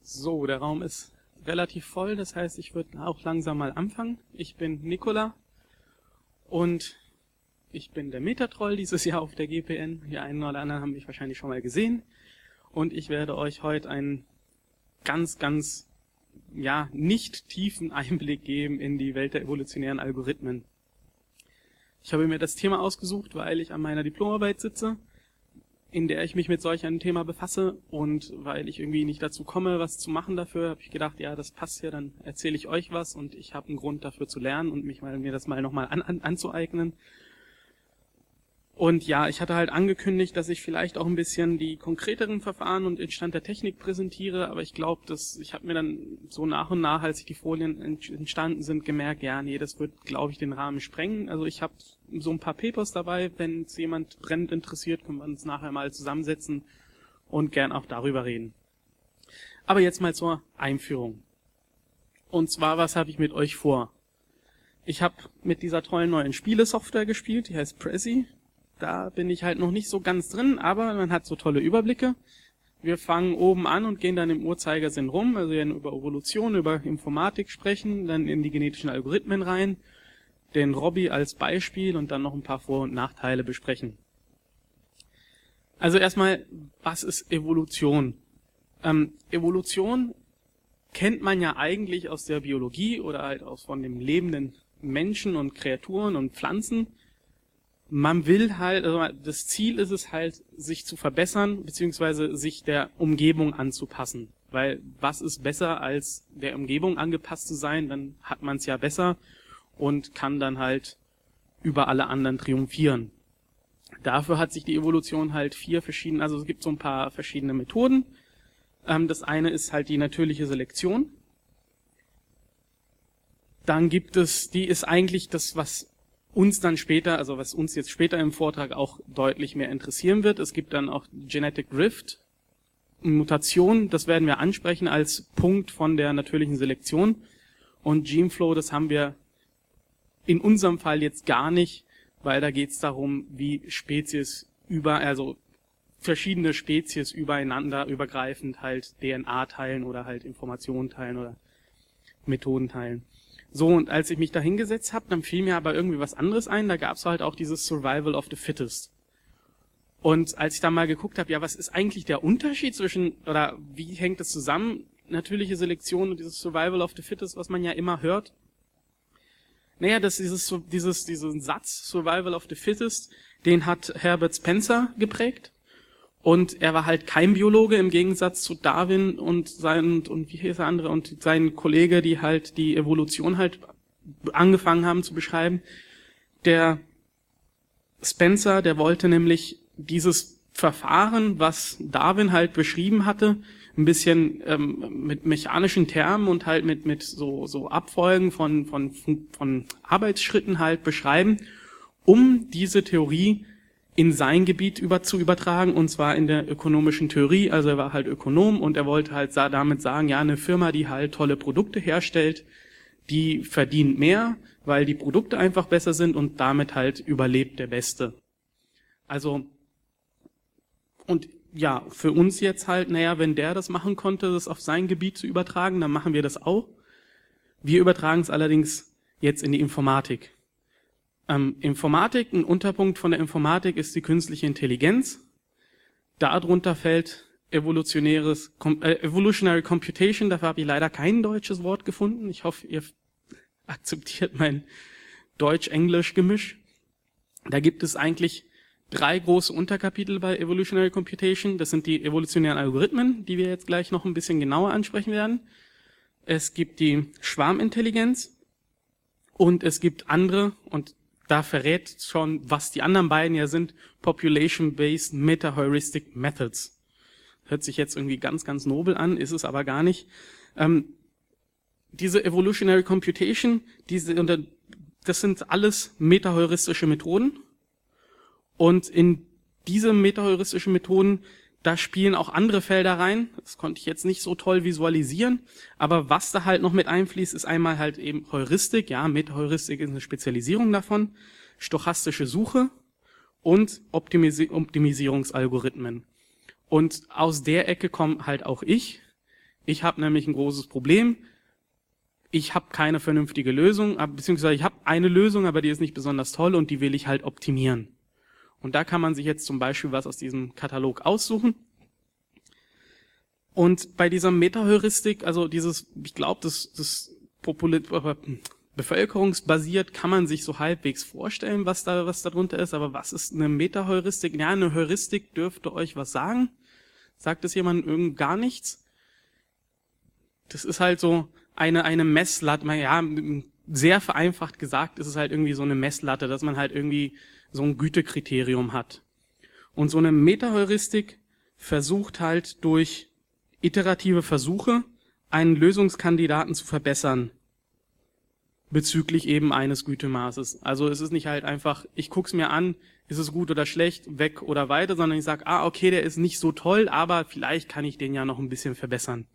So, der Raum ist relativ voll, das heißt, ich würde auch langsam mal anfangen. Ich bin Nikola und ich bin der Metatroll dieses Jahr auf der GPN. Die einen oder anderen haben mich wahrscheinlich schon mal gesehen. Und ich werde euch heute einen ganz nicht tiefen Einblick geben in die Welt der evolutionären Algorithmen. Ich habe mir das Thema ausgesucht, weil ich an meiner Diplomarbeit sitze, in der ich mich mit solch einem Thema befasse, und weil ich irgendwie nicht dazu komme, was zu machen dafür, habe ich gedacht, ja, das passt ja, dann erzähle ich euch was und ich habe einen Grund dafür zu lernen und mir das mal nochmal anzueignen. Und ja, ich hatte halt angekündigt, dass ich vielleicht auch ein bisschen die konkreteren Verfahren und den Stand der Technik präsentiere, aber ich glaube, ich habe mir dann so nach und nach, als die Folien entstanden sind, gemerkt, ja, nee, das wird, glaube ich, den Rahmen sprengen. Also ich habe so ein paar Papers dabei, wenn es jemand brennend interessiert, können wir uns nachher mal zusammensetzen und gern auch darüber reden. Aber jetzt mal zur Einführung. Und zwar, was habe ich mit euch vor? Ich habe mit dieser tollen neuen Spielesoftware gespielt, die heißt Prezi. Da bin ich halt noch nicht so ganz drin, aber man hat so tolle Überblicke. Wir fangen oben an und gehen dann im Uhrzeigersinn rum, also wir werden über Evolution, über Informatik sprechen, dann in die genetischen Algorithmen rein, den Robby als Beispiel und dann noch ein paar Vor- und Nachteile besprechen. Also erstmal, was ist Evolution? Evolution kennt man ja eigentlich aus der Biologie oder halt auch von dem lebenden Menschen und Kreaturen und Pflanzen. Man will halt, also das Ziel ist es halt, sich zu verbessern, beziehungsweise sich der Umgebung anzupassen. Weil was ist besser, als der Umgebung angepasst zu sein? Dann hat man es ja besser und kann dann halt über alle anderen triumphieren. Dafür hat sich die Evolution halt also es gibt so ein paar verschiedene Methoden. Das eine ist halt die natürliche Selektion. Dann gibt es, die ist eigentlich das, was uns jetzt später im Vortrag auch deutlich mehr interessieren wird. Es gibt dann auch Genetic Drift, Mutation, das werden wir ansprechen als Punkt von der natürlichen Selektion. Und Geneflow, das haben wir in unserem Fall jetzt gar nicht, weil da geht es darum, wie verschiedene Spezies übereinander übergreifend halt DNA teilen oder halt Informationen teilen oder Methoden teilen. So, und als ich mich da hingesetzt habe, dann fiel mir aber irgendwie was anderes ein. Da gab es halt auch dieses Survival of the Fittest. Und als ich da mal geguckt habe, ja, was ist eigentlich der Unterschied oder wie hängt das zusammen, natürliche Selektion und dieses Survival of the Fittest, was man ja immer hört? Naja, diesen Satz, Survival of the Fittest, den hat Herbert Spencer geprägt. Und er war halt kein Biologe im Gegensatz zu Darwin und wie hieß der andere, und sein Kollege, die halt die Evolution halt angefangen haben zu beschreiben. Der Spencer, der wollte nämlich dieses Verfahren, was Darwin halt beschrieben hatte, ein bisschen mit mechanischen Termen und halt mit so Abfolgen von Arbeitsschritten halt beschreiben, um diese Theorie in sein Gebiet zu übertragen, und zwar in der ökonomischen Theorie. Also er war halt Ökonom und er wollte halt damit sagen, ja, eine Firma, die halt tolle Produkte herstellt, die verdient mehr, weil die Produkte einfach besser sind und damit halt überlebt der Beste. Also, und ja, für uns jetzt halt, naja, wenn der das machen konnte, das auf sein Gebiet zu übertragen, dann machen wir das auch. Wir übertragen es allerdings jetzt in die Informatik. Informatik, ein Unterpunkt von der Informatik ist die künstliche Intelligenz. Darunter fällt Evolutionary Computation, dafür habe ich leider kein deutsches Wort gefunden. Ich hoffe, ihr akzeptiert mein Deutsch-Englisch-Gemisch. Da gibt es eigentlich 3 große Unterkapitel bei Evolutionary Computation. Das sind die evolutionären Algorithmen, die wir jetzt gleich noch ein bisschen genauer ansprechen werden. Es gibt die Schwarmintelligenz und es gibt andere, und da verrät schon, was die anderen beiden ja sind, Population-Based Meta-Heuristic Methods. Hört sich jetzt irgendwie ganz nobel an, ist es aber gar nicht. Diese Evolutionary Computation, das sind alles metaheuristische Methoden. Und in diese metaheuristischen Methoden, da spielen auch andere Felder rein. Das konnte ich jetzt nicht so toll visualisieren. Aber was da halt noch mit einfließt, ist einmal halt eben Heuristik. Ja, Metaheuristik ist eine Spezialisierung davon. Stochastische Suche und Optimisierungsalgorithmen. Und aus der Ecke komme halt auch ich. Ich habe nämlich ein großes Problem. Ich habe keine vernünftige Lösung, beziehungsweise ich habe eine Lösung, aber die ist nicht besonders toll und die will ich halt optimieren. Und da kann man sich jetzt zum Beispiel was aus diesem Katalog aussuchen. Und bei dieser Meta-Heuristik, also ich glaube, das bevölkerungsbasiert kann man sich so halbwegs vorstellen, was da drunter ist. Aber was ist eine Meta-Heuristik? Ja, eine Heuristik dürfte euch was sagen. Sagt es jemand gar nichts? Das ist halt so eine Messlatte. Ja, sehr vereinfacht gesagt ist es halt irgendwie so eine Messlatte, dass man halt irgendwie so ein Gütekriterium hat. Und so eine Meta-Heuristik versucht halt durch iterative Versuche, einen Lösungskandidaten zu verbessern bezüglich eben eines Gütemaßes. Also es ist nicht halt einfach, ich guck's mir an, ist es gut oder schlecht, weg oder weiter, sondern ich sage, okay, der ist nicht so toll, aber vielleicht kann ich den ja noch ein bisschen verbessern.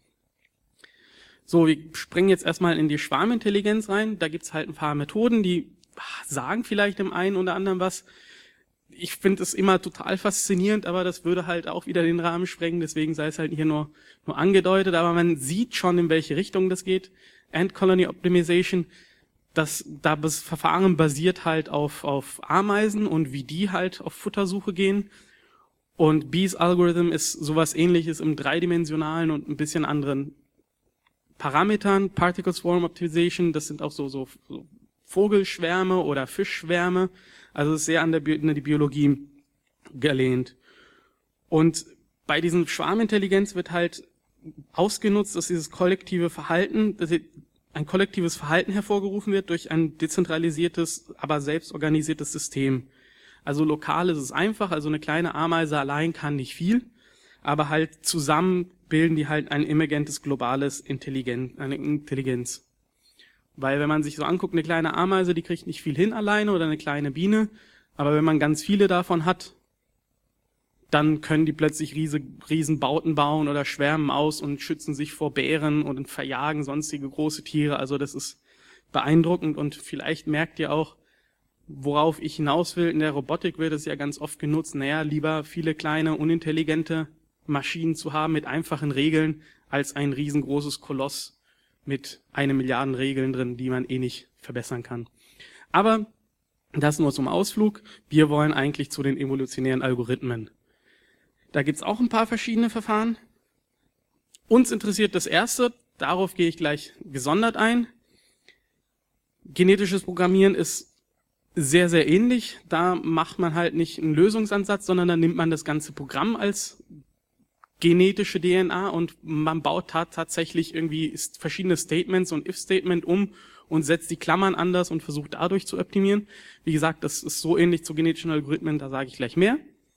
So, wir springen jetzt erstmal in die Schwarmintelligenz rein. Da gibt's halt ein paar Methoden, die sagen vielleicht dem einen oder anderen was. Ich finde es immer total faszinierend, aber das würde halt auch wieder den Rahmen sprengen, deswegen sei es halt hier nur angedeutet, aber man sieht schon, in welche Richtung das geht. Ant Colony Optimization, das Verfahren basiert halt auf Ameisen und wie die halt auf Futtersuche gehen. Und Bees Algorithm ist sowas ähnliches im dreidimensionalen und ein bisschen anderen Parametern. Particle Swarm Optimization, das sind auch so Vogelschwärme oder Fischschwärme. Also es ist sehr an die Biologie gelehnt. Und bei diesem Schwarmintelligenz wird halt ausgenutzt, dass dieses kollektive Verhalten, dass ein kollektives Verhalten hervorgerufen wird durch ein dezentralisiertes, aber selbstorganisiertes System. Also lokal ist es einfach, also eine kleine Ameise allein kann nicht viel, aber halt zusammen bilden die halt ein emergentes globales eine Intelligenz. Weil wenn man sich so anguckt, eine kleine Ameise, die kriegt nicht viel hin alleine oder eine kleine Biene, aber wenn man ganz viele davon hat, dann können die plötzlich riesen Bauten bauen oder schwärmen aus und schützen sich vor Bären und verjagen sonstige große Tiere. Also das ist beeindruckend und vielleicht merkt ihr auch, worauf ich hinaus will. In der Robotik wird es ja ganz oft genutzt, lieber viele kleine, unintelligente Maschinen zu haben mit einfachen Regeln, als ein riesengroßes Koloss mit 1 Milliarde Regeln drin, die man eh nicht verbessern kann. Aber das nur zum Ausflug. Wir wollen eigentlich zu den evolutionären Algorithmen. Da gibt's auch ein paar verschiedene Verfahren. Uns interessiert das erste, darauf gehe ich gleich gesondert ein. Genetisches Programmieren ist sehr, sehr ähnlich. Da macht man halt nicht einen Lösungsansatz, sondern dann nimmt man das ganze Programm als genetische DNA und man baut tatsächlich irgendwie verschiedene Statements und If-Statement um und setzt die Klammern anders und versucht dadurch zu optimieren. Wie gesagt, das ist so ähnlich zu genetischen Algorithmen, da sage ich gleich mehr.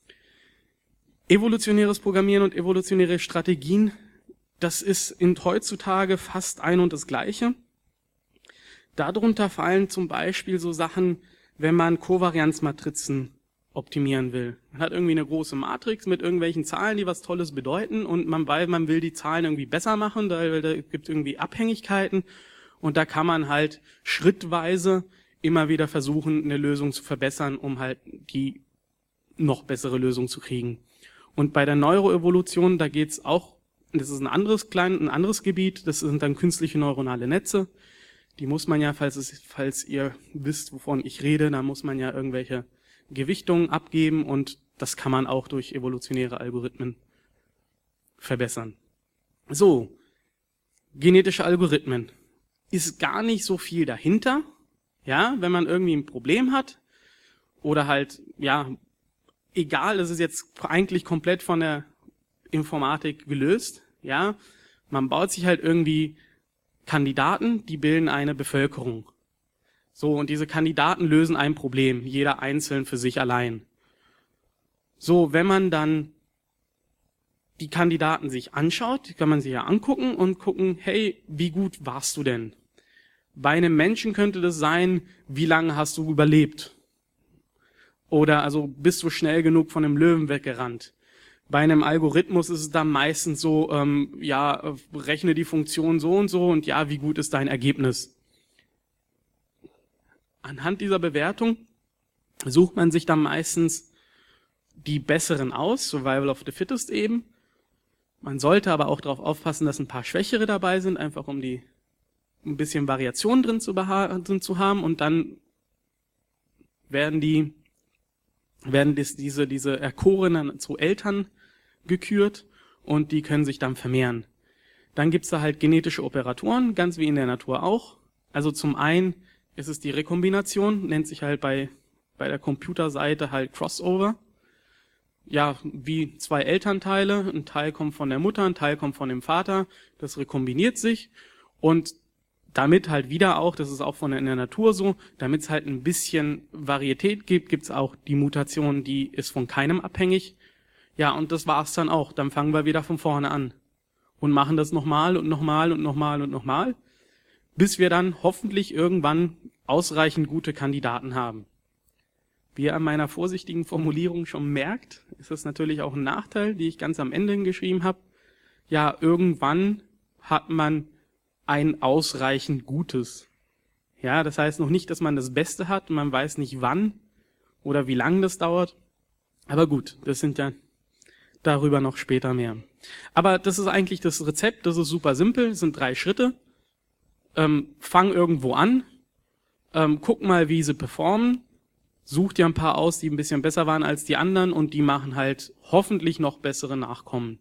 Evolutionäres Programmieren und evolutionäre Strategien, das ist heutzutage fast ein und das Gleiche. Darunter fallen zum Beispiel so Sachen, wenn man Kovarianzmatrizen optimieren will. Man hat irgendwie eine große Matrix mit irgendwelchen Zahlen, die was Tolles bedeuten und man will die Zahlen irgendwie besser machen, weil da gibt irgendwie Abhängigkeiten und da kann man halt schrittweise immer wieder versuchen, eine Lösung zu verbessern, um halt die noch bessere Lösung zu kriegen. Und bei der Neuroevolution, da geht's auch, das ist ein anderes Gebiet, das sind dann künstliche neuronale Netze. Die muss man ja, falls ihr wisst, wovon ich rede, da muss man ja irgendwelche Gewichtungen abgeben und das kann man auch durch evolutionäre Algorithmen verbessern. So, genetische Algorithmen. Ist gar nicht so viel dahinter, ja, wenn man irgendwie ein Problem hat oder halt, ja, egal, das ist jetzt eigentlich komplett von der Informatik gelöst, ja, man baut sich halt irgendwie Kandidaten, die bilden eine Bevölkerung. So, und diese Kandidaten lösen ein Problem, jeder einzeln für sich allein. So, wenn man dann die Kandidaten sich anschaut, die kann man sich ja angucken und gucken, hey, wie gut warst du denn? Bei einem Menschen könnte das sein, wie lange hast du überlebt? Oder also bist du schnell genug von einem Löwen weggerannt? Bei einem Algorithmus ist es dann meistens so, rechne die Funktion so und ja, wie gut ist dein Ergebnis? Anhand dieser Bewertung sucht man sich dann meistens die besseren aus, Survival of the Fittest eben. Man sollte aber auch darauf aufpassen, dass ein paar Schwächere dabei sind, einfach um ein bisschen Variation drin zu haben, und dann werden diese Erkorenen zu Eltern gekürt und die können sich dann vermehren. Dann gibt's da halt genetische Operatoren, ganz wie in der Natur auch. Also zum einen ist es die Rekombination, nennt sich halt bei der Computerseite halt Crossover. Ja, wie zwei Elternteile, ein Teil kommt von der Mutter, ein Teil kommt von dem Vater, das rekombiniert sich, und damit halt wieder auch, das ist auch in der Natur so, damit es halt ein bisschen Varietät gibt, gibt's auch die Mutation, die ist von keinem abhängig. Ja, und das war's dann auch. Dann fangen wir wieder von vorne an und machen das nochmal und nochmal und nochmal und nochmal, bis wir dann hoffentlich irgendwann ausreichend gute Kandidaten haben. Wie ihr an meiner vorsichtigen Formulierung schon merkt, ist das natürlich auch ein Nachteil, die ich ganz am Ende geschrieben habe. Ja, irgendwann hat man ein ausreichend Gutes. Ja, das heißt noch nicht, dass man das Beste hat, man weiß nicht wann oder wie lang das dauert. Aber gut, das sind ja darüber noch später mehr. Aber das ist eigentlich das Rezept, das ist super simpel, das sind 3 Schritte. Fang irgendwo an, guck mal, wie sie performen, such dir ein paar aus, die ein bisschen besser waren als die anderen, und die machen halt hoffentlich noch bessere Nachkommen.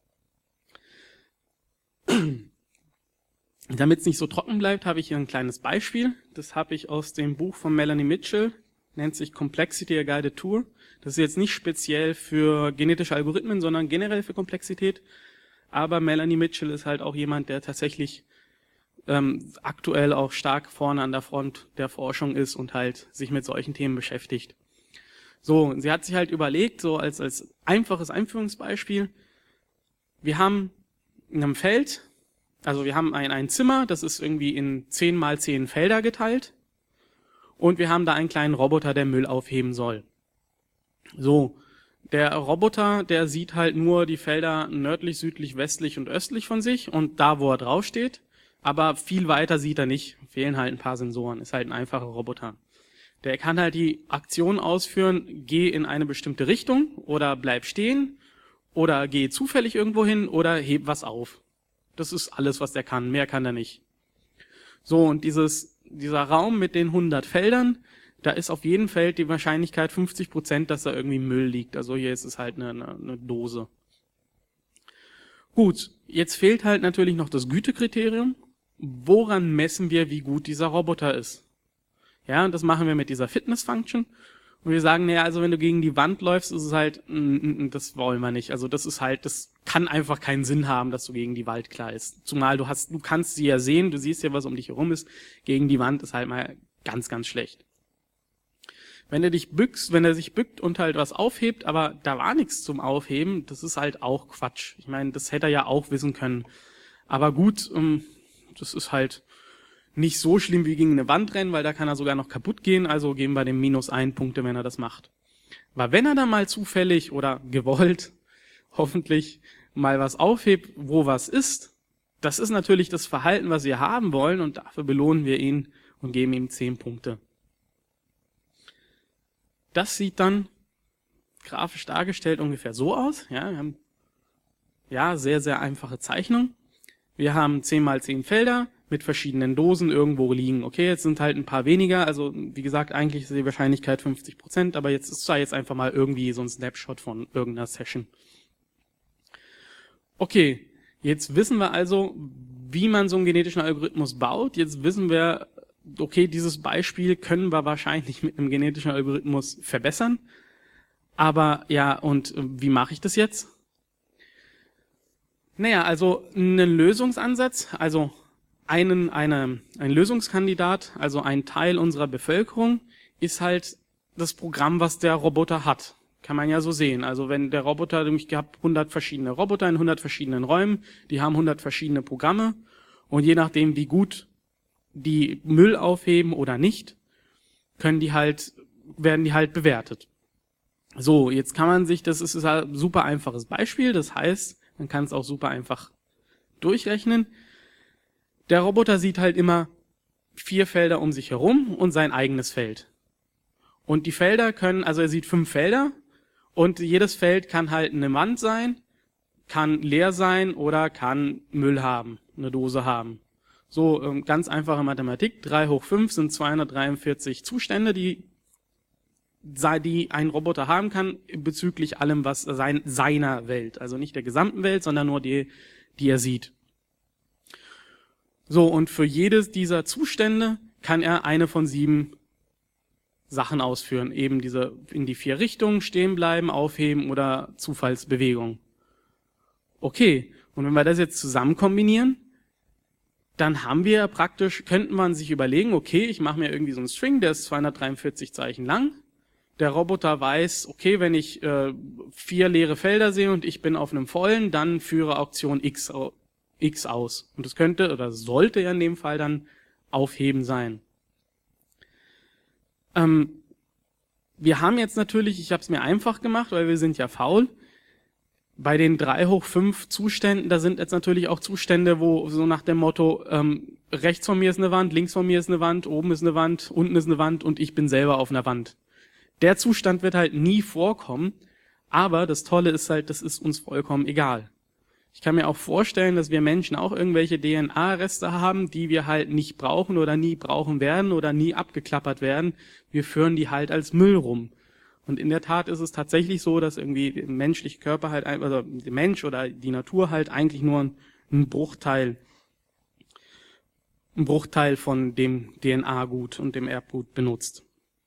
Damit es nicht so trocken bleibt, habe ich hier ein kleines Beispiel. Das habe ich aus dem Buch von Melanie Mitchell, nennt sich Complexity: A Guided Tour. Das ist jetzt nicht speziell für genetische Algorithmen, sondern generell für Komplexität. Aber Melanie Mitchell ist halt auch jemand, der tatsächlich aktuell auch stark vorne an der Front der Forschung ist und halt sich mit solchen Themen beschäftigt. So, sie hat sich halt überlegt, so als einfaches Einführungsbeispiel, wir haben in einem Feld, also wir haben ein Zimmer, das ist irgendwie in 10 mal 10 Felder geteilt, und wir haben da einen kleinen Roboter, der Müll aufheben soll. So, der Roboter, der sieht halt nur die Felder nördlich, südlich, westlich und östlich von sich und da, wo er draufsteht, aber viel weiter sieht er nicht, fehlen halt ein paar Sensoren, ist halt ein einfacher Roboter. Der kann halt die Aktion ausführen, geh in eine bestimmte Richtung oder bleib stehen oder geh zufällig irgendwo hin oder heb was auf. Das ist alles, was der kann, mehr kann er nicht. So, und dieser Raum mit den 100 Feldern, da ist auf jedem Feld die Wahrscheinlichkeit 50%, dass da irgendwie Müll liegt. Also hier ist es halt eine Dose. Gut, jetzt fehlt halt natürlich noch das Gütekriterium. Woran messen wir, wie gut dieser Roboter ist? Ja, und das machen wir mit dieser Fitness-Function. Und wir sagen, naja, also wenn du gegen die Wand läufst, ist es halt, das wollen wir nicht. Also das kann einfach keinen Sinn haben, dass du gegen die Wand knallst. Zumal du kannst sie ja sehen, du siehst ja, was um dich herum ist. Gegen die Wand ist halt mal ganz, ganz schlecht. Wenn er sich bückt und halt was aufhebt, aber da war nichts zum Aufheben, das ist halt auch Quatsch. Ich meine, das hätte er ja auch wissen können. Aber gut, das ist halt nicht so schlimm wie gegen eine Wand rennen, weil da kann er sogar noch kaputt gehen, also geben wir dem -1 Punkte, wenn er das macht. Aber wenn er dann mal zufällig oder gewollt, hoffentlich, mal was aufhebt, wo was ist, das ist natürlich das Verhalten, was wir haben wollen, und dafür belohnen wir ihn und geben ihm 10 Punkte. Das sieht dann grafisch dargestellt ungefähr so aus. Ja, wir haben sehr, sehr einfache Zeichnung. Wir haben 10 mal 10 Felder mit verschiedenen Dosen irgendwo liegen. Okay, jetzt sind halt ein paar weniger. Also wie gesagt, eigentlich ist die Wahrscheinlichkeit 50%, aber jetzt ist jetzt einfach mal irgendwie so ein Snapshot von irgendeiner Session. Okay, jetzt wissen wir also, wie man so einen genetischen Algorithmus baut. Jetzt wissen wir, okay, dieses Beispiel können wir wahrscheinlich mit einem genetischen Algorithmus verbessern. Aber ja, und wie mache ich das jetzt? Naja, also einen Lösungsansatz, also ein Lösungskandidat, also ein Teil unserer Bevölkerung, ist halt das Programm, was der Roboter hat. Kann man ja so sehen. Also wenn der Roboter, ich habe 100 verschiedene Roboter in 100 verschiedenen Räumen, die haben 100 verschiedene Programme, und je nachdem, wie gut die Müll aufheben oder nicht, werden die halt bewertet. So, jetzt kann man sich, das ist ein super einfaches Beispiel, das heißt, man kann es auch super einfach durchrechnen. Der Roboter sieht halt immer 4 Felder um sich herum und sein eigenes Feld. Und die Felder er sieht 5 Felder, und jedes Feld kann halt eine Wand sein, kann leer sein oder kann Müll haben, eine Dose haben. So, ganz einfache Mathematik. 3 hoch 5 sind 243 Zustände, die ein Roboter haben kann, bezüglich allem, was seiner Welt. Also nicht der gesamten Welt, sondern nur die er sieht. So, und für jedes dieser Zustände kann er eine von 7 Sachen ausführen. Eben diese in die 4 Richtungen stehen bleiben, aufheben oder Zufallsbewegung. Okay, und wenn wir das jetzt zusammen kombinieren, dann haben wir praktisch, könnte man sich überlegen, okay, ich mache mir irgendwie so einen String, der ist 243 Zeichen lang. Der Roboter weiß, okay, wenn ich 4 leere Felder sehe und ich bin auf einem vollen, dann führe Auktion X aus. Und das könnte oder sollte ja in dem Fall dann aufheben sein. Wir haben jetzt natürlich, ich habe es mir einfach gemacht, weil wir sind ja faul. Bei den 3 hoch 5 Zuständen, da sind jetzt natürlich auch Zustände, wo so nach dem Motto, rechts von mir ist eine Wand, links von mir ist eine Wand, oben ist eine Wand, unten ist eine Wand und ich bin selber auf einer Wand. Der Zustand wird halt nie vorkommen, aber das Tolle ist halt, das ist uns vollkommen egal. Ich kann mir auch vorstellen, dass wir Menschen auch irgendwelche DNA-Reste haben, die wir halt nicht brauchen oder nie brauchen werden oder nie abgeklappert werden. Wir führen die halt als Müll rum. Und in der Tat ist es tatsächlich so, dass irgendwie der menschliche Körper halt, also der Mensch oder die Natur halt eigentlich nur ein Bruchteil von dem DNA-Gut und dem Erbgut benutzt.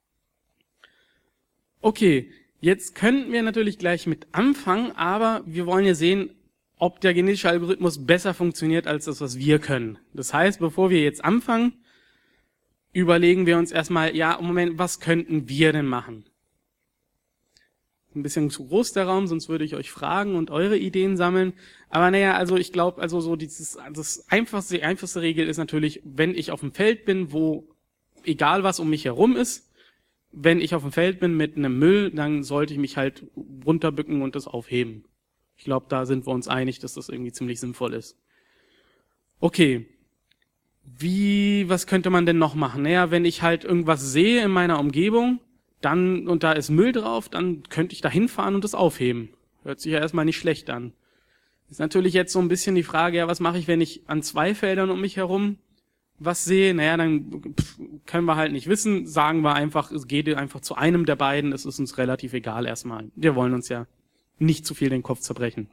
Okay, jetzt könnten wir natürlich gleich mit anfangen, aber wir wollen ja sehen, ob der genetische Algorithmus besser funktioniert als das, was wir können. Das heißt, bevor wir jetzt anfangen, überlegen wir uns erstmal, ja, Moment, was könnten wir denn machen? Ein bisschen zu groß der Raum, sonst würde ich euch fragen und eure Ideen sammeln. Aber naja, also ich glaube, also so die einfachste Regel ist natürlich, wenn ich auf dem Feld bin, wo egal was um mich herum ist, wenn ich auf dem Feld bin mit einem Müll, dann sollte ich mich halt runterbücken und das aufheben. Ich glaube, da sind wir uns einig, dass das irgendwie ziemlich sinnvoll ist. Okay. Was könnte man denn noch machen? Naja, wenn ich halt irgendwas sehe in meiner Umgebung, und da ist Müll drauf, dann könnte ich da hinfahren und das aufheben. Hört sich ja erstmal nicht schlecht an. Ist natürlich jetzt so ein bisschen die Frage, ja, was mache ich, wenn ich an 2 Feldern um mich herum was sehe? Naja, dann können wir halt nicht wissen, sagen wir einfach, es geht einfach zu einem der beiden, es ist uns relativ egal erstmal. Wir wollen uns ja nicht zu viel den Kopf zerbrechen.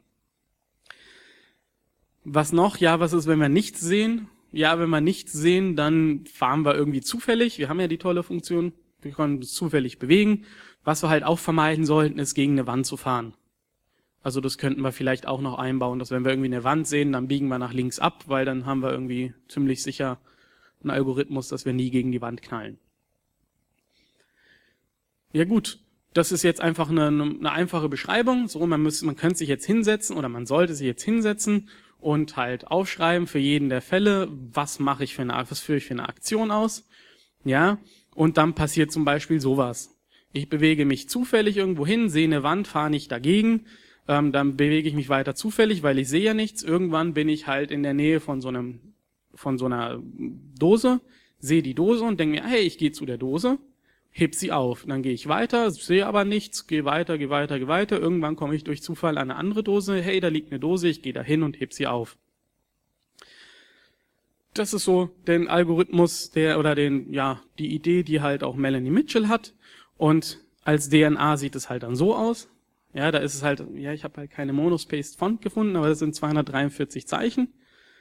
Was noch? Ja, was ist, wenn wir nichts sehen? Ja, wenn wir nichts sehen, dann fahren wir irgendwie zufällig. Wir haben ja die tolle Funktion, wir können uns zufällig bewegen. Was wir halt auch vermeiden sollten, ist gegen eine Wand zu fahren. Also das könnten wir vielleicht auch noch einbauen, dass wenn wir irgendwie eine Wand sehen, dann biegen wir nach links ab, weil dann haben wir irgendwie ziemlich sicher einen Algorithmus, dass wir nie gegen die Wand knallen. Ja gut, das ist jetzt einfach eine einfache Beschreibung. So, man könnte sich jetzt hinsetzen oder man sollte sich jetzt hinsetzen und halt aufschreiben für jeden der Fälle, was führe ich für eine Aktion aus. Ja, und dann passiert zum Beispiel sowas. Ich bewege mich zufällig irgendwo hin, sehe eine Wand, fahre nicht dagegen, dann bewege ich mich weiter zufällig, weil ich sehe ja nichts. Irgendwann bin ich halt in der Nähe von so einer Dose, sehe die Dose und denke mir, hey, ich gehe zu der Dose, heb sie auf. Dann gehe ich weiter, sehe aber nichts, gehe weiter. Irgendwann komme ich durch Zufall an eine andere Dose. Hey, da liegt eine Dose, ich gehe da hin und heb sie auf. Das ist so der Algorithmus, die Idee, die halt auch Melanie Mitchell hat. Und als DNA sieht es halt dann so aus. Ja, da ist es halt, ja, ich habe halt keine Monospaced Font gefunden, aber das sind 243 Zeichen.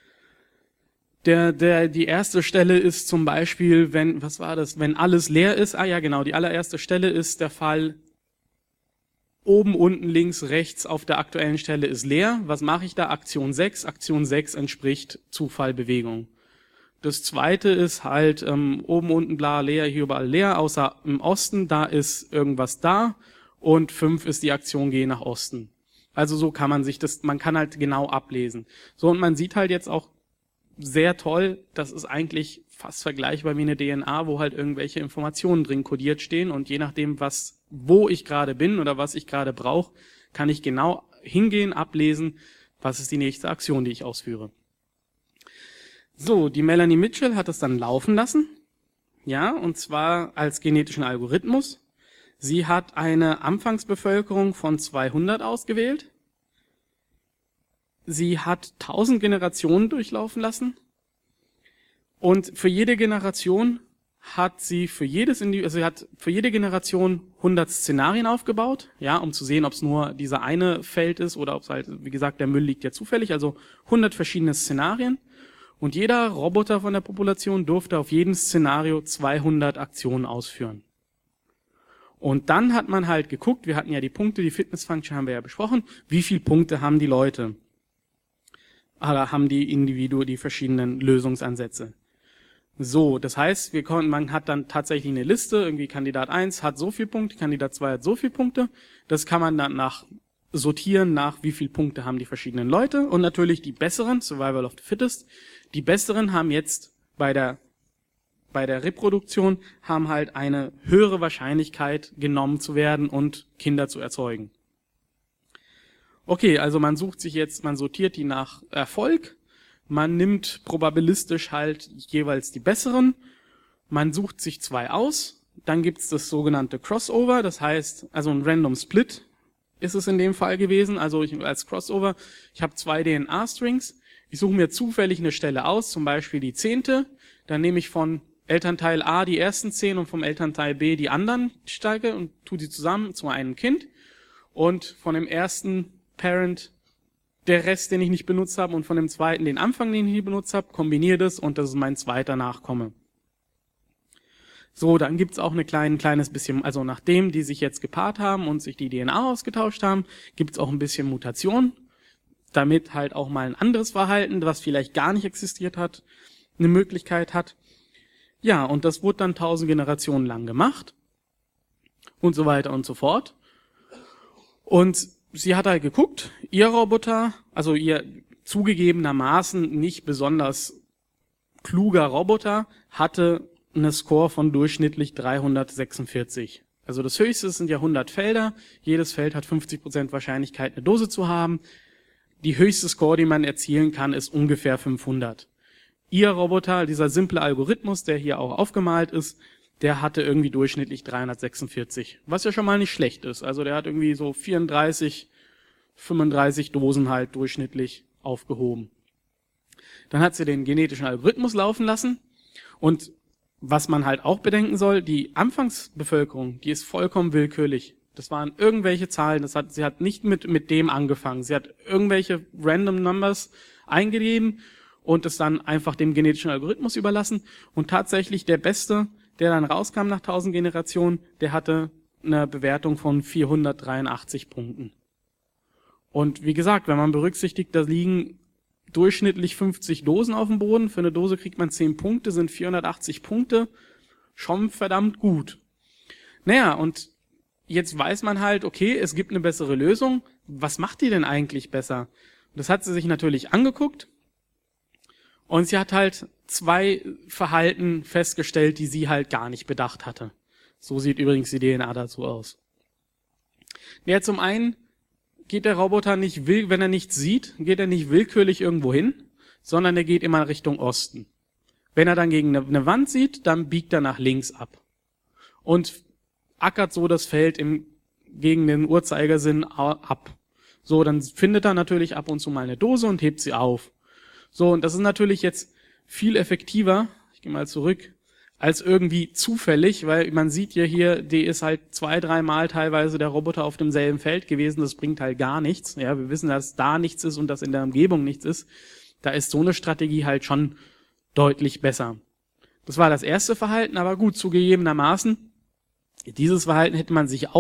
Die erste Stelle ist zum Beispiel, wenn alles leer ist. Ah ja, genau, die allererste Stelle ist der Fall, oben, unten, links, rechts auf der aktuellen Stelle ist leer. Was mache ich da? Aktion 6. Aktion 6 entspricht Zufallbewegung. Das zweite ist halt oben, unten, bla, leer, hier überall leer, außer im Osten, da ist irgendwas da. Und 5 ist die Aktion, geh nach Osten. Also so kann man kann halt genau ablesen. So, und man sieht halt jetzt auch sehr toll, das ist eigentlich fast vergleichbar wie eine DNA, wo halt irgendwelche Informationen drin kodiert stehen und je nachdem, wo ich gerade bin oder was ich gerade brauche, kann ich genau hingehen, ablesen, was ist die nächste Aktion, die ich ausführe. So, die Melanie Mitchell hat es dann laufen lassen, ja, und zwar als genetischen Algorithmus. Sie hat eine Anfangsbevölkerung von 200 ausgewählt. sie hat 1000 Generationen durchlaufen lassen und für jede Generation hat sie für jede Generation 100 Szenarien aufgebaut, ja, um zu sehen, ob es nur dieser eine Feld ist oder ob es halt, wie gesagt, der Müll liegt ja zufällig, also 100 verschiedene Szenarien. Und jeder Roboter von der Population durfte auf jedem Szenario 200 Aktionen ausführen. Und dann hat man halt geguckt, wir hatten ja die Punkte, die Fitness-Function haben wir ja besprochen, wie viele Punkte haben die Leute? Oder haben die Individuen die verschiedenen Lösungsansätze? So, das heißt, man hat dann tatsächlich eine Liste, irgendwie Kandidat 1 hat so viel Punkte, Kandidat 2 hat so viel Punkte. Das kann man dann sortieren nach wie viele Punkte haben die verschiedenen Leute und natürlich die besseren, Survival of the Fittest, die besseren haben jetzt bei der Reproduktion haben halt eine höhere Wahrscheinlichkeit genommen zu werden und Kinder zu erzeugen. Okay, also man sortiert die nach Erfolg. Man nimmt probabilistisch halt jeweils die besseren. Man sucht sich 2 aus. Dann gibt's das sogenannte Crossover. Das heißt, also ein Random Split ist es in dem Fall gewesen. Also als Crossover, ich habe 2 DNA-Strings. Ich suche mir zufällig eine Stelle aus, zum Beispiel die 10. Dann nehme ich von Elternteil A die ersten 10 und vom Elternteil B die anderen Stärke und tue die zusammen zu einem Kind. Und von dem ersten Parent der Rest, den ich nicht benutzt habe, und von dem zweiten den Anfang, den ich nicht benutzt habe, kombiniere das und das ist mein zweiter Nachkomme. So, dann gibt's auch ein kleines bisschen, also nachdem die sich jetzt gepaart haben und sich die DNA ausgetauscht haben, gibt's auch ein bisschen Mutation, damit halt auch mal ein anderes Verhalten, was vielleicht gar nicht existiert hat, eine Möglichkeit hat. Ja, und das wurde dann 1000 Generationen lang gemacht und so weiter und so fort. Und sie hat halt geguckt, ihr Roboter, also ihr zugegebenermaßen nicht besonders kluger Roboter, hatte eine Score von durchschnittlich 346. Also das höchste sind ja 100 Felder, jedes Feld hat 50% Wahrscheinlichkeit, eine Dose zu haben. Die höchste Score, die man erzielen kann, ist ungefähr 500. Ihr Roboter, dieser simple Algorithmus, der hier auch aufgemalt ist, der hatte irgendwie durchschnittlich 346, was ja schon mal nicht schlecht ist. Also der hat irgendwie so 34, 35 Dosen halt durchschnittlich aufgehoben. Dann hat sie den genetischen Algorithmus laufen lassen und was man halt auch bedenken soll, die Anfangsbevölkerung, die ist vollkommen willkürlich. Das waren irgendwelche Zahlen, sie hat nicht mit dem angefangen. Sie hat irgendwelche random Numbers eingegeben und es dann einfach dem genetischen Algorithmus überlassen. Und tatsächlich der Beste, der dann rauskam nach 1000 Generationen, der hatte eine Bewertung von 483 Punkten. Und wie gesagt, wenn man berücksichtigt, da liegen durchschnittlich 50 Dosen auf dem Boden, für eine Dose kriegt man 10 Punkte, sind 480 Punkte, schon verdammt gut. Naja, und jetzt weiß man halt, okay, es gibt eine bessere Lösung, was macht die denn eigentlich besser? Das hat sie sich natürlich angeguckt und sie hat halt 2 Verhalten festgestellt, die sie halt gar nicht bedacht hatte. So sieht übrigens die DNA dazu aus. Ja, zum einen geht der Roboter nicht wenn er nichts sieht, geht er nicht willkürlich irgendwo hin, sondern er geht immer Richtung Osten. Wenn er dann gegen eine Wand sieht, dann biegt er nach links ab und ackert so das Feld gegen den Uhrzeigersinn ab. So, dann findet er natürlich ab und zu mal eine Dose und hebt sie auf. So, und das ist natürlich jetzt viel effektiver, ich gehe mal zurück, als irgendwie zufällig, weil man sieht ja hier, die ist halt 2-3 Mal teilweise der Roboter auf demselben Feld gewesen, das bringt halt gar nichts. Ja, wir wissen, dass da nichts ist und dass in der Umgebung nichts ist. Da ist so eine Strategie halt schon deutlich besser. Das war das erste Verhalten, aber gut, zugegebenermaßen, dieses Verhalten hätte man sich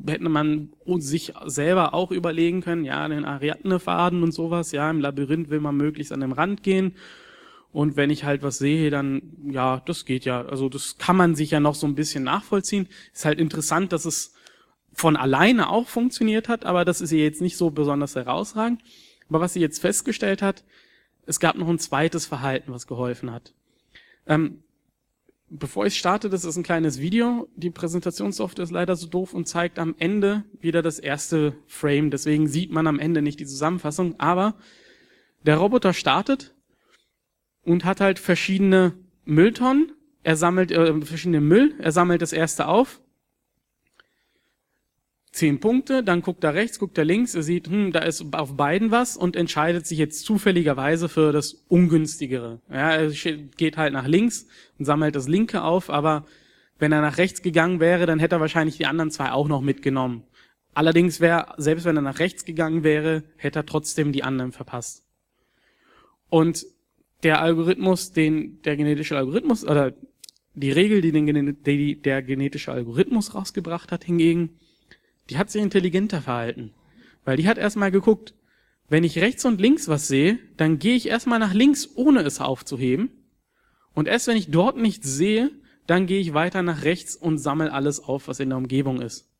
selber auch überlegen können, ja, den Ariadne-Faden und sowas, ja, im Labyrinth will man möglichst an den Rand gehen. Und wenn ich halt was sehe, dann, ja, das geht ja. Also das kann man sich ja noch so ein bisschen nachvollziehen. Ist halt interessant, dass es von alleine auch funktioniert hat, aber das ist ihr jetzt nicht so besonders herausragend. Aber was sie jetzt festgestellt hat, es gab noch ein zweites Verhalten, was geholfen hat. Bevor ich starte, das ist ein kleines Video. Die Präsentationssoftware ist leider so doof und zeigt am Ende wieder das erste Frame. Deswegen sieht man am Ende nicht die Zusammenfassung. Aber der Roboter startet und hat halt verschiedene Mülltonnen. Er sammelt verschiedene Müll, er sammelt das erste auf, 10 Punkte, dann guckt er rechts, guckt er links, er sieht, da ist auf beiden was und entscheidet sich jetzt zufälligerweise für das Ungünstigere. Ja, er geht halt nach links und sammelt das Linke auf, aber wenn er nach rechts gegangen wäre, dann hätte er wahrscheinlich die anderen 2 auch noch mitgenommen. Allerdings selbst wenn er nach rechts gegangen wäre, hätte er trotzdem die anderen verpasst. Und der Algorithmus, der genetische Algorithmus, oder die Regel, die der genetische Algorithmus rausgebracht hat hingegen, die hat sich intelligenter verhalten. Weil die hat erstmal geguckt, wenn ich rechts und links was sehe, dann gehe ich erstmal nach links, ohne es aufzuheben. Und erst wenn ich dort nichts sehe, dann gehe ich weiter nach rechts und sammle alles auf, was in der Umgebung ist.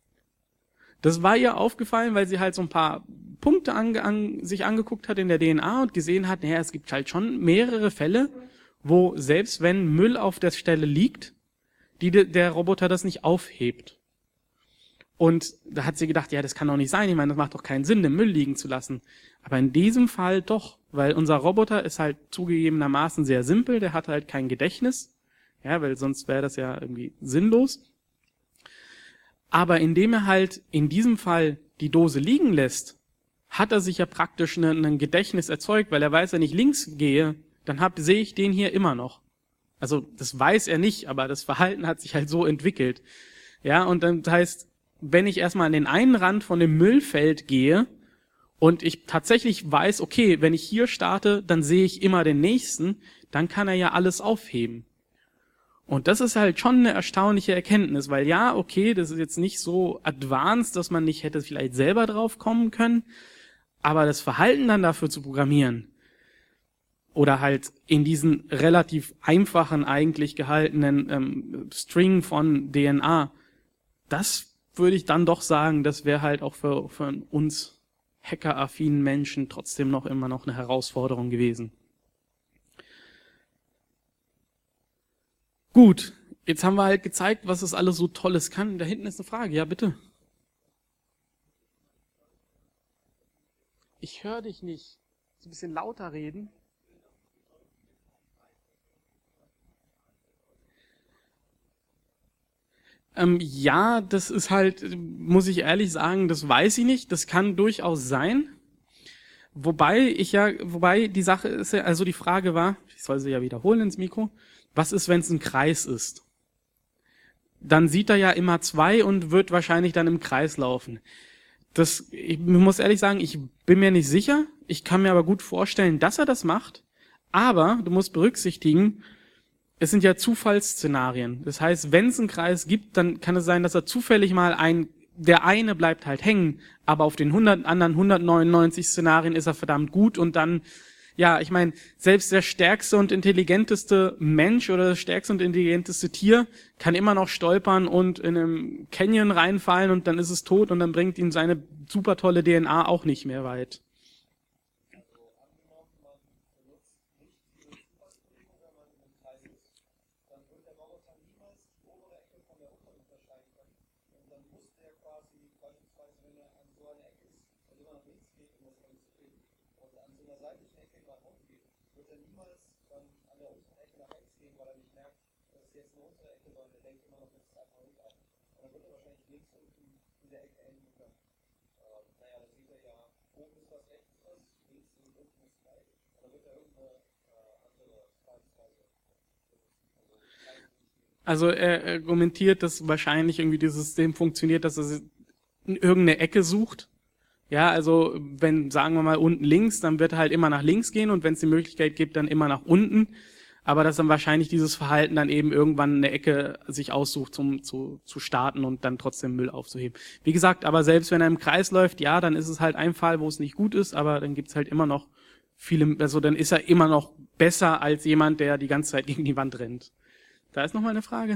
Das war ihr aufgefallen, weil sie halt so ein paar Punkte sich angeguckt hat in der DNA und gesehen hat, naja, es gibt halt schon mehrere Fälle, wo selbst wenn Müll auf der Stelle liegt, der Roboter das nicht aufhebt. Und da hat sie gedacht, ja, das kann doch nicht sein. Ich meine, das macht doch keinen Sinn, den Müll liegen zu lassen. Aber in diesem Fall doch, weil unser Roboter ist halt zugegebenermaßen sehr simpel, der hat halt kein Gedächtnis. Ja, weil sonst wäre das ja irgendwie sinnlos. Aber indem er halt in diesem Fall die Dose liegen lässt, hat er sich ja praktisch ein Gedächtnis erzeugt, weil er weiß, wenn ich links gehe, dann sehe ich den hier immer noch. Also das weiß er nicht, aber das Verhalten hat sich halt so entwickelt. Ja, und dann heißt, wenn ich erstmal an den einen Rand von dem Müllfeld gehe und ich tatsächlich weiß, okay, wenn ich hier starte, dann sehe ich immer den nächsten, dann kann er ja alles aufheben. Und das ist halt schon eine erstaunliche Erkenntnis, weil ja, okay, das ist jetzt nicht so advanced, dass man nicht hätte vielleicht selber drauf kommen können, aber das Verhalten dann dafür zu programmieren oder halt in diesen relativ einfachen, eigentlich gehaltenen String von DNA, das würde ich dann doch sagen, das wäre halt auch für uns hackeraffinen Menschen trotzdem noch immer noch eine Herausforderung gewesen. Gut, jetzt haben wir halt gezeigt, was es alles so Tolles kann. Da hinten ist eine Frage, ja bitte. Ich höre dich nicht. So ein bisschen lauter reden. Ja, das ist halt, muss ich ehrlich sagen, das weiß ich nicht. Das kann durchaus sein. Wobei die Sache ist ja, also die Frage war, ich soll sie ja wiederholen ins Mikro, was ist, wenn es ein Kreis ist? Dann sieht er ja immer 2 und wird wahrscheinlich dann im Kreis laufen. Ich muss ehrlich sagen, ich bin mir nicht sicher. Ich kann mir aber gut vorstellen, dass er das macht. Aber du musst berücksichtigen, es sind ja Zufallsszenarien. Das heißt, wenn es einen Kreis gibt, dann kann es sein, dass er zufällig mal der eine bleibt halt hängen, aber auf den anderen 199 Szenarien ist er verdammt gut und dann, ja, ich meine, selbst der stärkste und intelligenteste Mensch oder das stärkste und intelligenteste Tier kann immer noch stolpern und in einem Canyon reinfallen und dann ist es tot und dann bringt ihm seine super tolle DNA auch nicht mehr weit. Also er argumentiert, dass wahrscheinlich irgendwie dieses System funktioniert, dass er in irgendeine Ecke sucht. Ja, also wenn, sagen wir mal, unten links, dann wird er halt immer nach links gehen und wenn es die Möglichkeit gibt, dann immer nach unten. Aber dass dann wahrscheinlich dieses Verhalten dann eben irgendwann eine Ecke sich aussucht, zu starten und dann trotzdem Müll aufzuheben. Wie gesagt, aber selbst wenn er im Kreis läuft, ja, dann ist es halt ein Fall, wo es nicht gut ist, aber dann gibt's halt immer noch also dann ist er immer noch besser als jemand, der die ganze Zeit gegen die Wand rennt. Da ist noch mal eine Frage.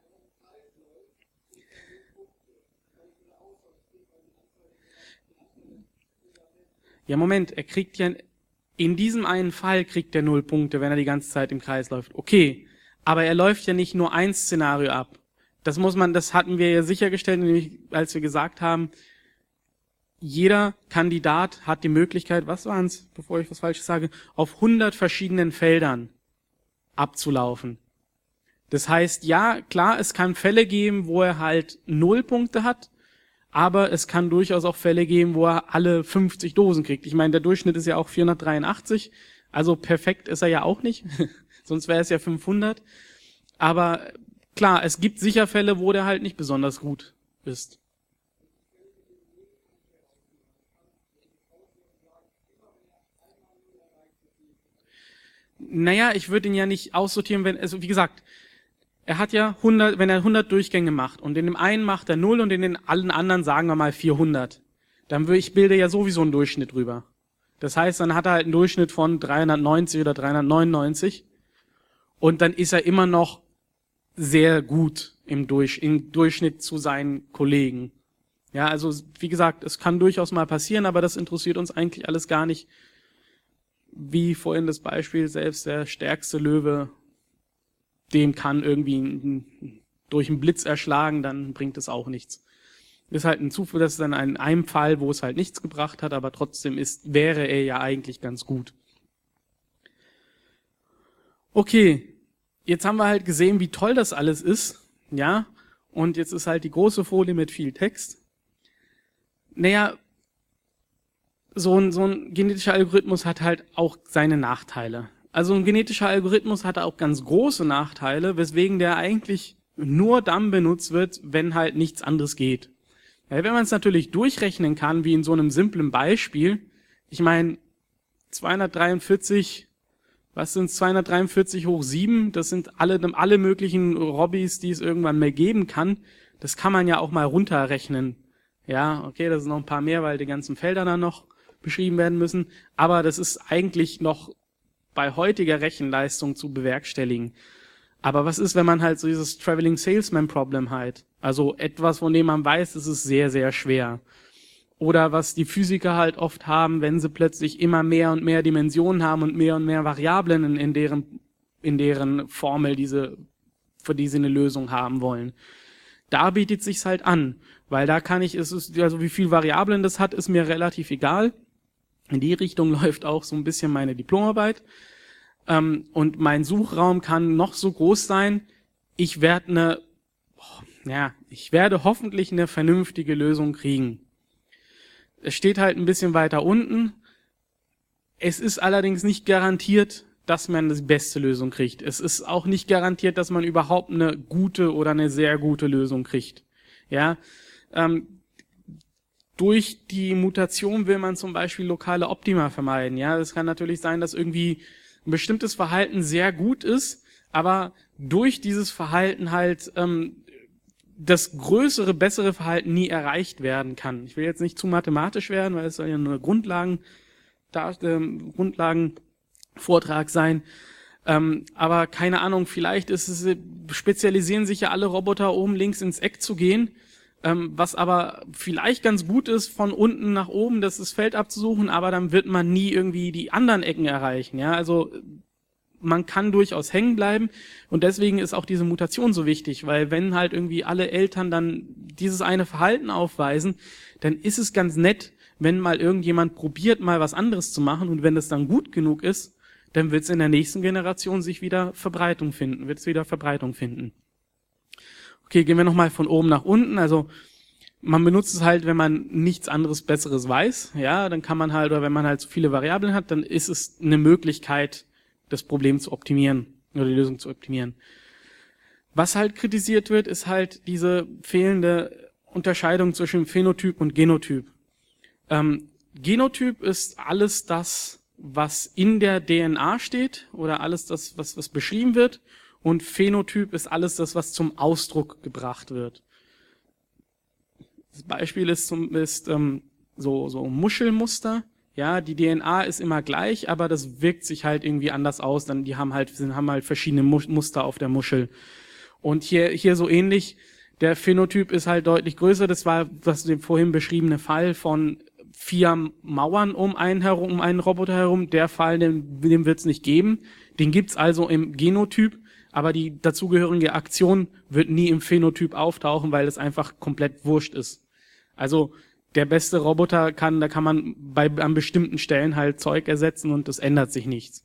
Ja, Moment, er kriegt ja, in diesem einen Fall kriegt er 0 Punkte, wenn er die ganze Zeit im Kreis läuft. Okay, aber er läuft ja nicht nur ein Szenario ab. Das hatten wir ja sichergestellt, nämlich als wir gesagt haben, jeder Kandidat hat die Möglichkeit, was waren's, bevor ich was Falsches sage, auf 100 verschiedenen Feldern abzulaufen. Das heißt, ja, klar, es kann Fälle geben, wo er halt 0 Punkte hat, Aber es kann durchaus auch Fälle geben, wo er alle 50 Dosen kriegt. Ich meine, der Durchschnitt ist ja auch 483, also perfekt ist er ja auch nicht, sonst wäre es ja 500. Aber klar, es gibt sicher Fälle, wo der halt nicht besonders gut ist. Naja, ich würde ihn ja nicht aussortieren, wenn, also wie gesagt, er hat ja 100, wenn er 100 Durchgänge macht und in dem einen macht er 0 und in den allen anderen sagen wir mal 400, dann würde ich bilde ja sowieso einen Durchschnitt drüber. Das heißt, dann hat er halt einen Durchschnitt von 390 oder 399 und dann ist er immer noch sehr gut im Durchschnitt zu seinen Kollegen. Ja, also wie gesagt, es kann durchaus mal passieren, aber das interessiert uns eigentlich alles gar nicht. Wie vorhin das Beispiel, selbst der stärkste Löwe, dem kann irgendwie durch einen Blitz erschlagen, dann bringt es auch nichts. Ist halt ein Zufall, das ist dann in einem Fall, wo es halt nichts gebracht hat, aber trotzdem wäre er ja eigentlich ganz gut. Okay, jetzt haben wir halt gesehen, wie toll das alles ist, ja, und jetzt ist halt die große Folie mit viel Text. Naja, so ein genetischer Algorithmus hat halt auch seine Nachteile. Also ein genetischer Algorithmus hat auch ganz große Nachteile, weswegen der eigentlich nur dann benutzt wird, wenn halt nichts anderes geht. Ja, wenn man es natürlich durchrechnen kann, wie in so einem simplen Beispiel, ich meine, 243, was sind 243 hoch 7? Das sind alle möglichen Hobbys, die es irgendwann mehr geben kann. Das kann man ja auch mal runterrechnen. Ja, okay, das sind noch ein paar mehr, weil die ganzen Felder dann noch beschrieben werden müssen. Aber das ist eigentlich noch bei heutiger Rechenleistung zu bewerkstelligen. Aber was ist, wenn man halt so dieses Traveling Salesman Problem hat? Also etwas, von dem man weiß, es ist sehr, sehr schwer. Oder was die Physiker halt oft haben, wenn sie plötzlich immer mehr und mehr Dimensionen haben und mehr Variablen in deren Formel, für die sie eine Lösung haben wollen. Da bietet sich's halt an, weil da kann ich, also wie viel Variablen das hat, ist mir relativ egal. In die Richtung läuft auch so ein bisschen meine Diplomarbeit. Und mein Suchraum kann noch so groß sein. Ich werde hoffentlich eine vernünftige Lösung kriegen. Es steht halt ein bisschen weiter unten. Es ist allerdings nicht garantiert, dass man die beste Lösung kriegt. Es ist auch nicht garantiert, dass man überhaupt eine gute oder eine sehr gute Lösung kriegt. Ja, durch die Mutation will man zum Beispiel lokale Optima vermeiden. Ja, es kann natürlich sein, dass irgendwie ein bestimmtes Verhalten sehr gut ist, aber durch dieses Verhalten halt das größere, bessere Verhalten nie erreicht werden kann. Ich will jetzt nicht zu mathematisch werden, weil es soll ja nur Grundlagenvortrag sein. Aber keine Ahnung, vielleicht spezialisieren sich ja alle Roboter, oben links ins Eck zu gehen. Was aber vielleicht ganz gut ist, von unten nach oben das Feld abzusuchen, aber dann wird man nie irgendwie die anderen Ecken erreichen. Ja, also man kann durchaus hängen bleiben und deswegen ist auch diese Mutation so wichtig, weil wenn halt irgendwie alle Eltern dann dieses eine Verhalten aufweisen, dann ist es ganz nett, wenn mal irgendjemand probiert, mal was anderes zu machen und wenn es dann gut genug ist, dann wird es in der nächsten Generation wird es wieder Verbreitung finden. Okay, gehen wir nochmal von oben nach unten. Also man benutzt es halt, wenn man nichts anderes Besseres weiß. Ja, dann kann man halt, oder wenn man halt so viele Variablen hat, dann ist es eine Möglichkeit, das Problem zu optimieren oder die Lösung zu optimieren. Was halt kritisiert wird, ist halt diese fehlende Unterscheidung zwischen Phänotyp und Genotyp. Genotyp ist alles das, was in der DNA steht oder alles das, was beschrieben wird. Und Phänotyp ist alles das, was zum Ausdruck gebracht wird. Das Beispiel ist so Muschelmuster. Ja, die DNA ist immer gleich, aber das wirkt sich halt irgendwie anders aus. Die haben halt verschiedene Muster auf der Muschel. Und hier so ähnlich. Der Phänotyp ist halt deutlich größer. Das war der vorhin beschriebene Fall von 4 Mauern um einen Roboter herum. Der Fall, den wird es nicht geben. Den gibt's also im Genotyp. Aber die dazugehörige Aktion wird nie im Phänotyp auftauchen, weil es einfach komplett wurscht ist. Also der beste Roboter da kann man an bestimmten Stellen halt Zeug ersetzen und es ändert sich nichts.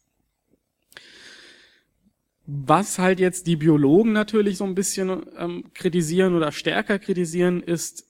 Was halt jetzt die Biologen natürlich so ein bisschen kritisieren oder stärker kritisieren, ist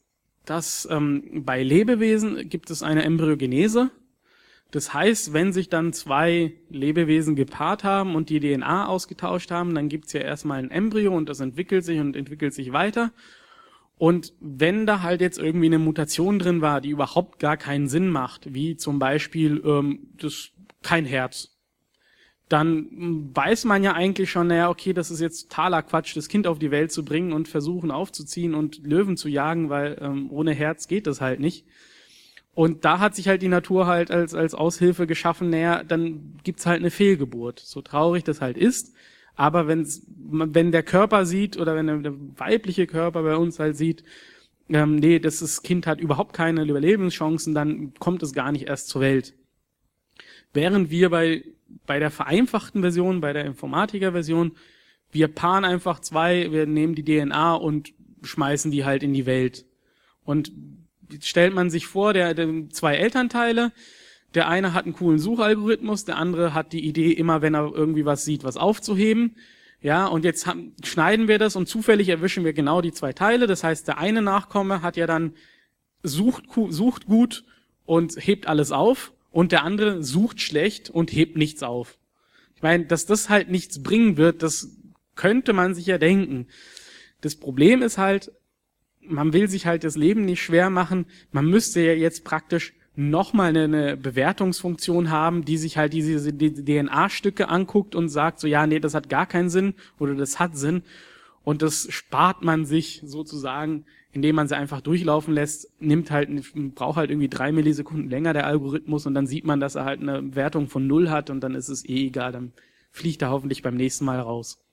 dass bei Lebewesen gibt es eine Embryogenese. Das heißt, wenn sich dann zwei Lebewesen gepaart haben und die DNA ausgetauscht haben, dann gibt's ja erstmal ein Embryo und das entwickelt sich weiter. Und wenn da halt jetzt irgendwie eine Mutation drin war, die überhaupt gar keinen Sinn macht, wie zum Beispiel kein Herz, dann weiß man ja eigentlich schon, naja, okay, das ist jetzt totaler Quatsch, das Kind auf die Welt zu bringen und versuchen aufzuziehen und Löwen zu jagen, weil ohne Herz geht das halt nicht. Und da hat sich halt die Natur halt als Aushilfe geschaffen, naja, dann gibt's halt eine Fehlgeburt. So traurig das halt ist, aber wenn der Körper sieht oder wenn der weibliche Körper bei uns halt sieht, nee, das Kind hat überhaupt keine Überlebenschancen, dann kommt es gar nicht erst zur Welt. Während wir bei der vereinfachten Version, bei der Informatiker-Version, wir paaren einfach zwei, wir nehmen die DNA und schmeißen die halt in die Welt. Und stellt man sich vor, der zwei Elternteile, der eine hat einen coolen Suchalgorithmus, der andere hat die Idee, immer wenn er irgendwie was sieht, was aufzuheben. Ja, und jetzt schneiden wir das und zufällig erwischen wir genau die zwei Teile. Das heißt, der eine Nachkomme hat ja dann sucht gut und hebt alles auf. Und der andere sucht schlecht und hebt nichts auf. Ich meine, dass das halt nichts bringen wird, das könnte man sich ja denken. Das Problem ist halt, man will sich halt das Leben nicht schwer machen. Man müsste ja jetzt praktisch nochmal eine Bewertungsfunktion haben, die sich halt diese DNA-Stücke anguckt und sagt so, ja, nee, das hat gar keinen Sinn oder das hat Sinn. Und das spart man sich sozusagen, indem man sie einfach durchlaufen lässt, braucht halt irgendwie 3 Millisekunden länger der Algorithmus und dann sieht man, dass er halt eine Wertung von 0 hat und dann ist es egal, dann fliegt er hoffentlich beim nächsten Mal raus.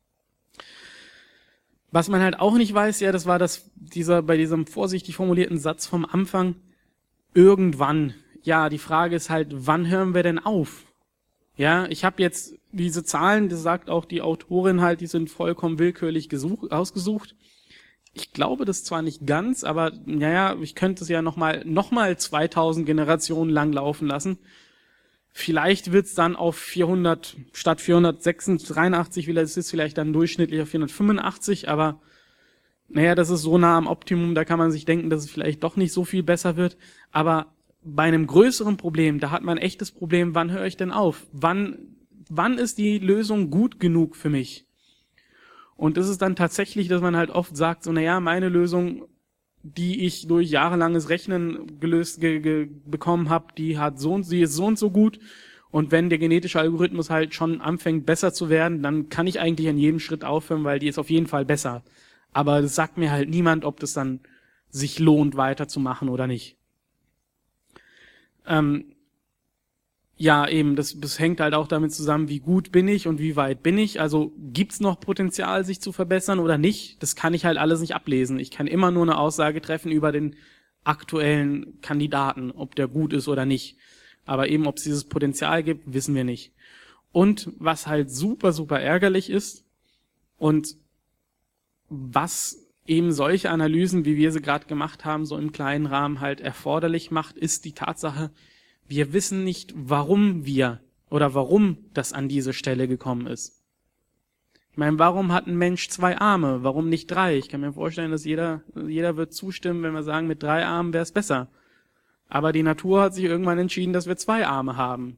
Was man halt auch nicht weiß, ja, das war bei diesem vorsichtig formulierten Satz vom Anfang, irgendwann. Ja, die Frage ist halt, wann hören wir denn auf? Ja, ich habe jetzt diese Zahlen, das sagt auch die Autorin halt, die sind vollkommen willkürlich ausgesucht. Ich glaube das zwar nicht ganz, aber naja, ich könnte es ja nochmal 2000 Generationen lang laufen lassen. Vielleicht wird's dann auf 400 statt 483, wie das ist, vielleicht dann durchschnittlich auf 485, aber naja, das ist so nah am Optimum, da kann man sich denken, dass es vielleicht doch nicht so viel besser wird. Aber bei einem größeren Problem, da hat man echt das Problem, wann höre ich denn auf? Wann ist die Lösung gut genug für mich? Und das ist dann tatsächlich, dass man halt oft sagt, so, naja, meine Lösung, die ich durch jahrelanges Rechnen gelöst bekommen habe, die ist so und so gut. Und wenn der genetische Algorithmus halt schon anfängt, besser zu werden, dann kann ich eigentlich an jedem Schritt aufhören, weil die ist auf jeden Fall besser. Aber das sagt mir halt niemand, ob das dann sich lohnt, weiterzumachen oder nicht. Ja, eben, das hängt halt auch damit zusammen, wie gut bin ich und wie weit bin ich. Also gibt's noch Potenzial, sich zu verbessern oder nicht? Das kann ich halt alles nicht ablesen. Ich kann immer nur eine Aussage treffen über den aktuellen Kandidaten, ob der gut ist oder nicht. Aber eben, ob es dieses Potenzial gibt, wissen wir nicht. Und was halt super, super ärgerlich ist und was eben solche Analysen, wie wir sie gerade gemacht haben, so im kleinen Rahmen halt erforderlich macht, ist die Tatsache, wir wissen nicht, warum das an diese Stelle gekommen ist. Ich meine, warum hat ein Mensch 2 Arme? Warum nicht 3? Ich kann mir vorstellen, dass jeder wird zustimmen, wenn wir sagen, mit 3 Armen wäre es besser. Aber die Natur hat sich irgendwann entschieden, dass wir 2 Arme haben.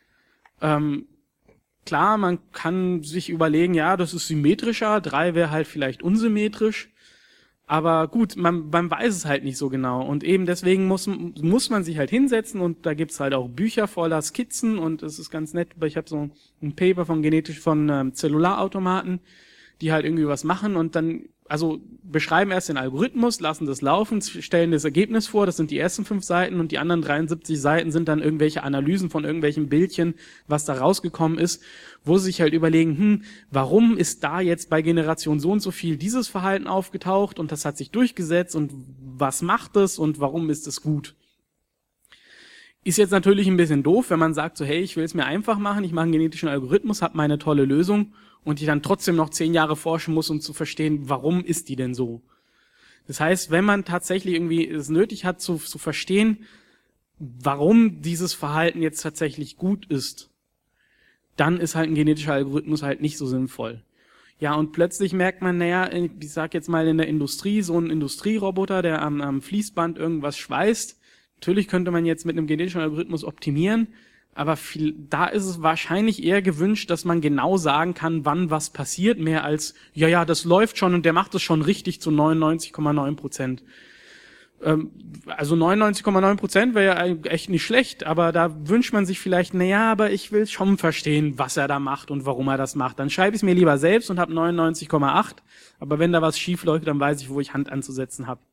Klar, man kann sich überlegen, ja, das ist symmetrischer, 3 wäre halt vielleicht unsymmetrisch. Aber gut, man weiß es halt nicht so genau. Und eben deswegen muss man sich halt hinsetzen und da gibt's halt auch Bücher voller Skizzen und es ist ganz nett, weil ich habe so ein Paper von Zellularautomaten, die halt irgendwie was machen und dann, also beschreiben erst den Algorithmus, lassen das laufen, stellen das Ergebnis vor, das sind die ersten 5 Seiten und die anderen 73 Seiten sind dann irgendwelche Analysen von irgendwelchen Bildchen, was da rausgekommen ist, wo sie sich halt überlegen, warum ist da jetzt bei Generation so und so viel dieses Verhalten aufgetaucht und das hat sich durchgesetzt und was macht es und warum ist es gut? Ist jetzt natürlich ein bisschen doof, wenn man sagt so, hey, ich will es mir einfach machen, ich mache einen genetischen Algorithmus, habe meine tolle Lösung und die dann trotzdem noch 10 Jahre forschen muss, um zu verstehen, warum ist die denn so? Das heißt, wenn man tatsächlich irgendwie es nötig hat zu verstehen, warum dieses Verhalten jetzt tatsächlich gut ist, dann ist halt ein genetischer Algorithmus halt nicht so sinnvoll. Ja, und plötzlich merkt man, naja, ich sag jetzt mal in der Industrie, so ein Industrieroboter, der am Fließband irgendwas schweißt. Natürlich könnte man jetzt mit einem genetischen Algorithmus optimieren, aber da ist es wahrscheinlich eher gewünscht, dass man genau sagen kann, wann was passiert, mehr als, ja, das läuft schon und der macht es schon richtig zu 99,9%. Also 99,9% wäre ja echt nicht schlecht, aber da wünscht man sich vielleicht, naja, aber ich will schon verstehen, was er da macht und warum er das macht. Dann schreibe ich es mir lieber selbst und habe 99,8, aber wenn da was schief läuft, dann weiß ich, wo ich Hand anzusetzen habe.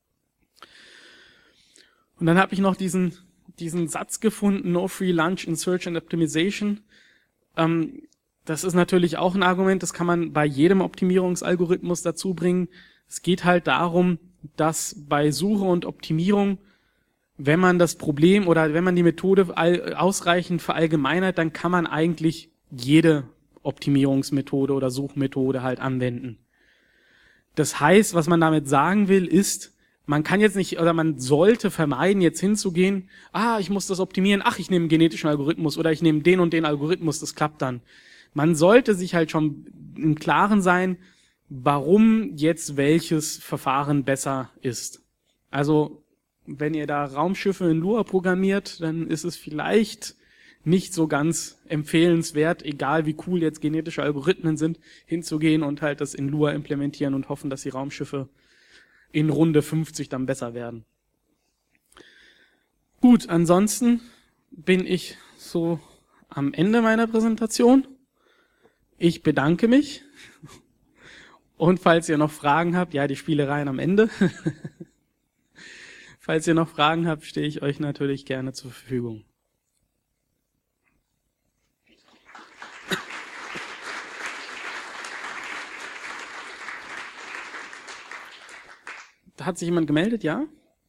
Und dann habe ich noch diesen Satz gefunden, no free lunch in Search and Optimization. Das ist natürlich auch ein Argument, das kann man bei jedem Optimierungsalgorithmus dazu bringen. Es geht halt darum, dass bei Suche und Optimierung, wenn man das Problem oder wenn man die Methode ausreichend verallgemeinert, dann kann man eigentlich jede Optimierungsmethode oder Suchmethode halt anwenden. Das heißt, was man damit sagen will, ist, man kann jetzt nicht, oder man sollte vermeiden, jetzt hinzugehen, ich muss das optimieren, ich nehme einen genetischen Algorithmus oder ich nehme den und den Algorithmus, das klappt dann. Man sollte sich halt schon im Klaren sein, warum jetzt welches Verfahren besser ist. Also, wenn ihr da Raumschiffe in Lua programmiert, dann ist es vielleicht nicht so ganz empfehlenswert, egal wie cool jetzt genetische Algorithmen sind, hinzugehen und halt das in Lua implementieren und hoffen, dass die Raumschiffe in Runde 50 dann besser werden. Gut, ansonsten bin ich so am Ende meiner Präsentation. Ich bedanke mich. Und falls ihr noch Fragen habt, die Spielereien am Ende. Falls ihr noch Fragen habt, stehe ich euch natürlich gerne zur Verfügung. Da hat sich jemand gemeldet, ja?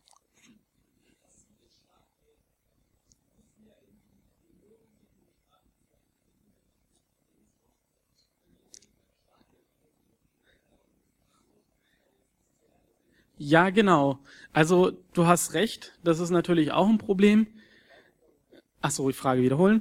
Ja, genau. Also du hast recht, das ist natürlich auch ein Problem. Die Frage wiederholen.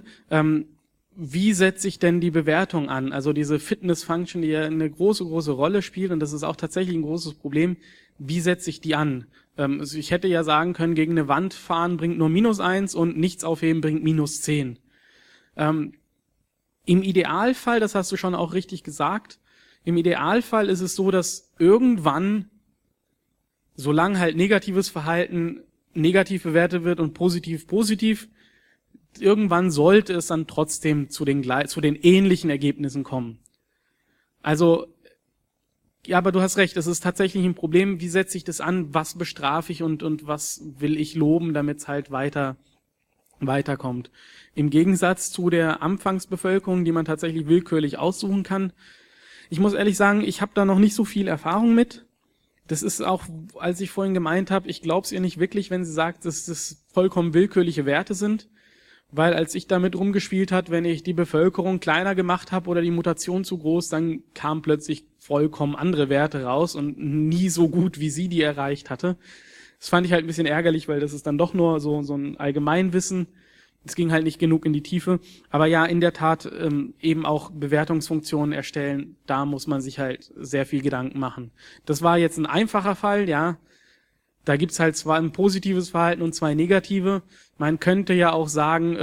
Wie setze ich denn die Bewertung an? Also diese Fitness-Function, die ja eine große Rolle spielt, und das ist auch tatsächlich ein großes Problem, wie setze ich die an? Also ich hätte ja sagen können, gegen eine Wand fahren bringt nur -1 und nichts aufheben bringt -10. Im Idealfall, das hast du schon auch richtig gesagt, im Idealfall ist es so, dass irgendwann, solange halt negatives Verhalten negativ bewertet wird und positiv, irgendwann sollte es dann trotzdem zu den ähnlichen Ergebnissen kommen. Also, ja, aber du hast recht, es ist tatsächlich ein Problem, wie setze ich das an, was bestrafe ich und was will ich loben, damit es halt weiterkommt. Im Gegensatz zu der Anfangsbevölkerung, die man tatsächlich willkürlich aussuchen kann. Ich muss ehrlich sagen, ich habe da noch nicht so viel Erfahrung mit. Das ist auch, als ich vorhin gemeint habe, ich glaube es ihr nicht wirklich, wenn sie sagt, dass das vollkommen willkürliche Werte sind. Weil als ich damit rumgespielt habe, wenn ich die Bevölkerung kleiner gemacht habe oder die Mutation zu groß, dann kamen plötzlich vollkommen andere Werte raus und nie so gut, wie sie die erreicht hatte. Das fand ich halt ein bisschen ärgerlich, weil das ist dann doch nur so ein Allgemeinwissen. Es ging halt nicht genug in die Tiefe. Aber ja, in der Tat eben auch Bewertungsfunktionen erstellen, da muss man sich halt sehr viel Gedanken machen. Das war jetzt ein einfacher Fall, ja. Da gibt's halt zwar ein positives Verhalten und 2 negative. Man könnte ja auch sagen,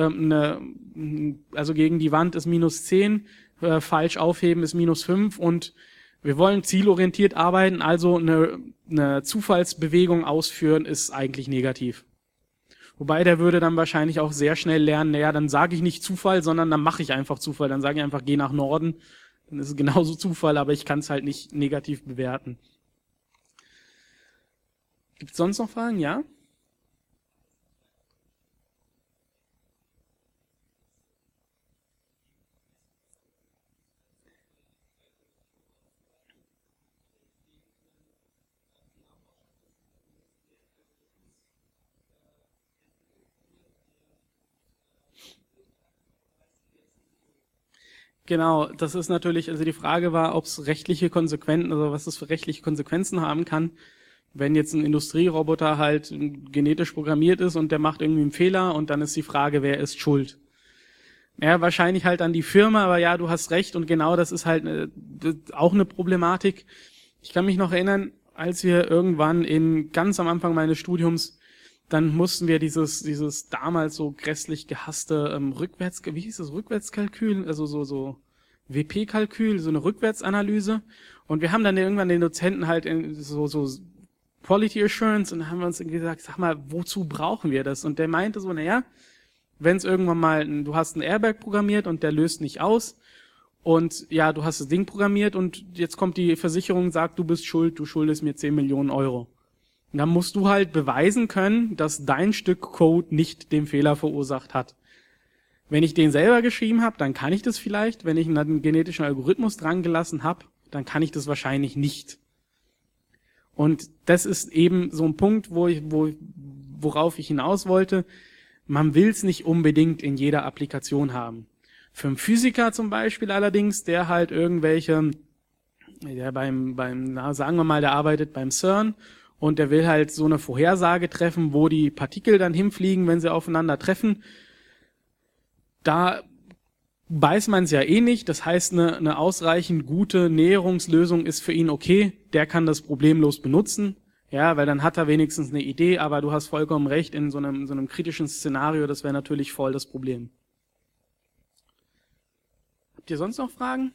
also gegen die Wand ist -10, falsch aufheben ist -5 und wir wollen zielorientiert arbeiten, also eine Zufallsbewegung ausführen ist eigentlich negativ. Wobei der würde dann wahrscheinlich auch sehr schnell lernen, dann sage ich nicht Zufall, sondern dann mache ich einfach Zufall. Dann sage ich einfach, geh nach Norden. Dann ist es genauso Zufall, aber ich kann es halt nicht negativ bewerten. Gibt es sonst noch Fragen? Ja? Genau, das ist natürlich, also die Frage war, ob es rechtliche Konsequenzen, also was es für rechtliche Konsequenzen haben kann, wenn jetzt ein Industrieroboter halt genetisch programmiert ist und der macht irgendwie einen Fehler und dann ist die Frage, wer ist schuld? Ja, wahrscheinlich halt an die Firma, aber ja, du hast recht und genau das ist halt auch eine Problematik. Ich kann mich noch erinnern, als wir irgendwann ganz am Anfang meines Studiums, dann mussten wir dieses damals so grässlich gehasste wie hieß das, Rückwärtskalkül, also so WP-Kalkül, so eine Rückwärtsanalyse. Und wir haben dann irgendwann den Dozenten halt so Quality Assurance und dann haben wir uns gesagt, sag mal, wozu brauchen wir das? Und der meinte so, naja, wenn es irgendwann mal, du hast einen Airbag programmiert und der löst nicht aus und ja, du hast das Ding programmiert und jetzt kommt die Versicherung und sagt, du bist schuld, du schuldest mir 10 Millionen Euro. Und dann musst du halt beweisen können, dass dein Stück Code nicht den Fehler verursacht hat. Wenn ich den selber geschrieben habe, dann kann ich das vielleicht. Wenn ich einen genetischen Algorithmus dran gelassen habe, dann kann ich das wahrscheinlich nicht. Und das ist eben so ein Punkt, worauf ich hinaus wollte. Man will es nicht unbedingt in jeder Applikation haben. Für einen Physiker zum Beispiel allerdings, der halt sagen wir mal, der arbeitet beim CERN und der will halt so eine Vorhersage treffen, wo die Partikel dann hinfliegen, wenn sie aufeinander treffen. Da weiß man es ja eh nicht. Das heißt, eine ausreichend gute Näherungslösung ist für ihn okay. Der kann das problemlos benutzen. Ja, weil dann hat er wenigstens eine Idee, aber du hast vollkommen recht, in so einem kritischen Szenario, das wäre natürlich voll das Problem. Habt ihr sonst noch Fragen?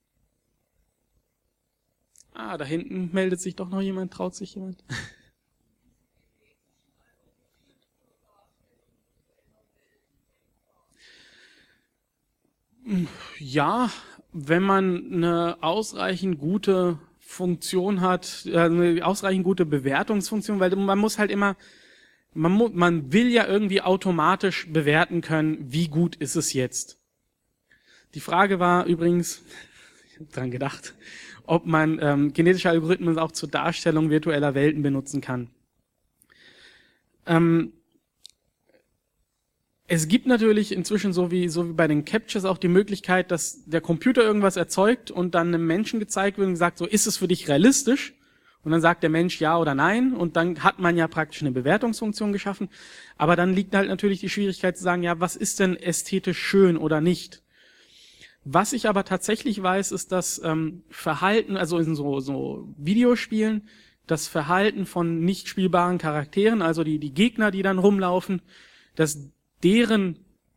Da hinten meldet sich doch noch jemand, traut sich jemand? Ja, wenn man eine ausreichend gute Funktion hat, eine ausreichend gute Bewertungsfunktion, weil man muss halt immer, man will ja irgendwie automatisch bewerten können, wie gut ist es jetzt. Die Frage war übrigens, ich habe dran gedacht, ob man genetische Algorithmen auch zur Darstellung virtueller Welten benutzen kann. Es gibt natürlich inzwischen so wie bei den Captures auch die Möglichkeit, dass der Computer irgendwas erzeugt und dann einem Menschen gezeigt wird und sagt, so ist es für dich realistisch? Und dann sagt der Mensch ja oder nein und dann hat man ja praktisch eine Bewertungsfunktion geschaffen. Aber dann liegt halt natürlich die Schwierigkeit zu sagen, ja, was ist denn ästhetisch schön oder nicht? Was ich aber tatsächlich weiß, ist, dass Verhalten, also in so Videospielen, das Verhalten von nicht spielbaren Charakteren, also die Gegner, die dann rumlaufen, dass deren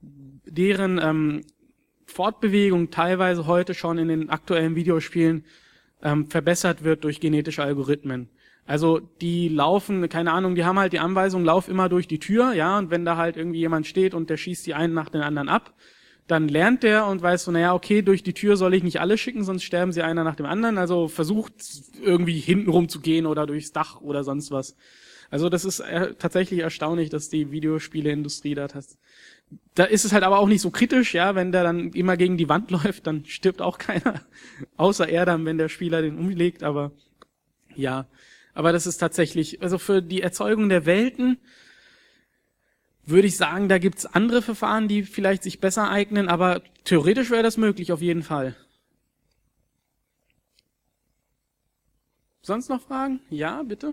Fortbewegung teilweise heute schon in den aktuellen Videospielen verbessert wird durch genetische Algorithmen. Also die laufen, keine Ahnung, die haben halt die Anweisung, lauf immer durch die Tür, ja, und wenn da halt irgendwie jemand steht und der schießt die einen nach den anderen ab, dann lernt der und weiß so, naja, okay, durch die Tür soll ich nicht alle schicken, sonst sterben sie einer nach dem anderen, also versucht irgendwie hintenrum zu gehen oder durchs Dach oder sonst was. Also das ist tatsächlich erstaunlich, dass die Videospieleindustrie da hat. Da ist es halt aber auch nicht so kritisch, ja, wenn der dann immer gegen die Wand läuft, dann stirbt auch keiner, außer er dann, wenn der Spieler den umlegt, aber ja. Aber das ist tatsächlich, also für die Erzeugung der Welten würde ich sagen, da gibt's andere Verfahren, die vielleicht sich besser eignen, aber theoretisch wäre das möglich, auf jeden Fall. Sonst noch Fragen? Ja, bitte?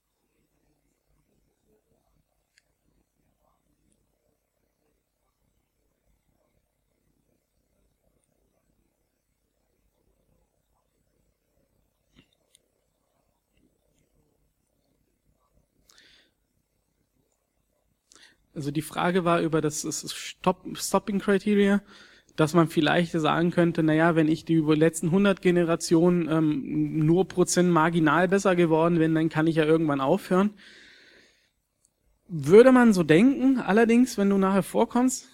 Also die Frage war über das Stopping Criteria, dass man vielleicht sagen könnte, naja, wenn ich die über die letzten 100 Generationen nur Prozent marginal besser geworden bin, dann kann ich ja irgendwann aufhören. Würde man so denken, allerdings, wenn du nachher vorkommst,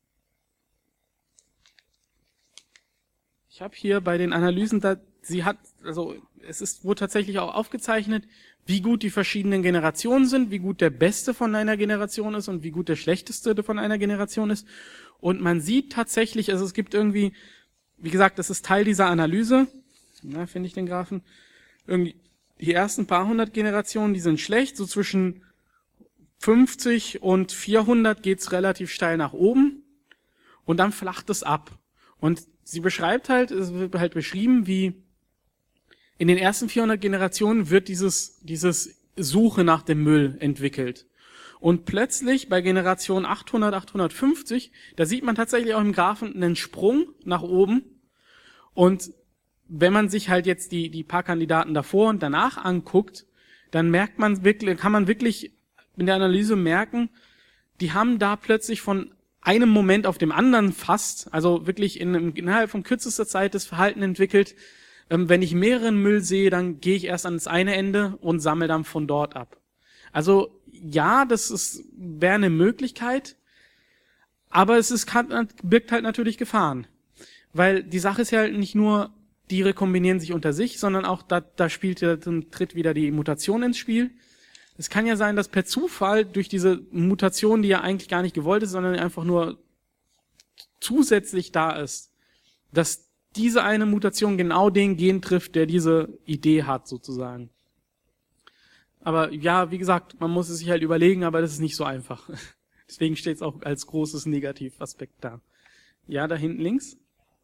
ich habe hier bei den Analysen, wurde tatsächlich auch aufgezeichnet, wie gut die verschiedenen Generationen sind, wie gut der Beste von einer Generation ist und wie gut der Schlechteste von einer Generation ist. Und man sieht tatsächlich, also es gibt irgendwie, wie gesagt, das ist Teil dieser Analyse, finde ich den Graphen, irgendwie die ersten paar hundert Generationen, die sind schlecht, so zwischen 50 und 400 geht's relativ steil nach oben und dann flacht es ab. Und sie beschreibt halt, es wird halt beschrieben, wie in den ersten 400 Generationen wird dieses Suche nach dem Müll entwickelt. Und plötzlich bei Generation 800, 850, da sieht man tatsächlich auch im Graphen einen Sprung nach oben. Und wenn man sich halt jetzt die paar Kandidaten davor und danach anguckt, dann merkt man wirklich, kann man wirklich in der Analyse merken, die haben da plötzlich von einem Moment auf dem anderen fast, also wirklich innerhalb von kürzester Zeit das Verhalten entwickelt. Wenn ich mehreren Müll sehe, dann gehe ich erst ans eine Ende und sammle dann von dort ab. Also ja, wäre eine Möglichkeit, aber birgt halt natürlich Gefahren. Weil die Sache ist ja halt nicht nur, die rekombinieren sich unter sich, sondern auch da tritt wieder die Mutation ins Spiel. Es kann ja sein, dass per Zufall durch diese Mutation, die ja eigentlich gar nicht gewollt ist, sondern einfach nur zusätzlich da ist, dass diese eine Mutation genau den Gen trifft, der diese Idee hat, sozusagen. Aber ja, wie gesagt, man muss es sich halt überlegen, aber das ist nicht so einfach. Deswegen steht es auch als großes Negativaspekt da. Ja, da hinten links.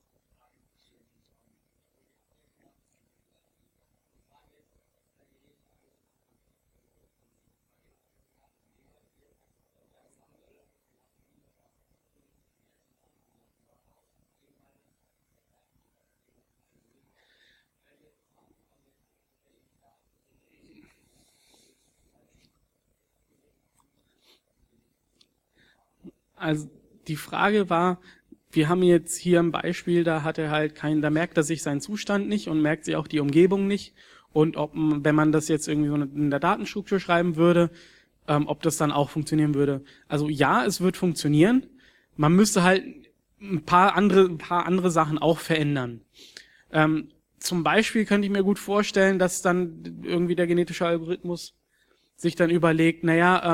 Also die Frage war, wir haben jetzt hier ein Beispiel, da hat er halt da merkt er sich seinen Zustand nicht und merkt sich auch die Umgebung nicht. Und wenn man das jetzt irgendwie so in der Datenstruktur schreiben würde, ob das dann auch funktionieren würde. Also ja, es wird funktionieren. Man müsste halt ein paar andere Sachen auch verändern. Zum Beispiel könnte ich mir gut vorstellen, dass dann irgendwie der genetische Algorithmus sich dann überlegt,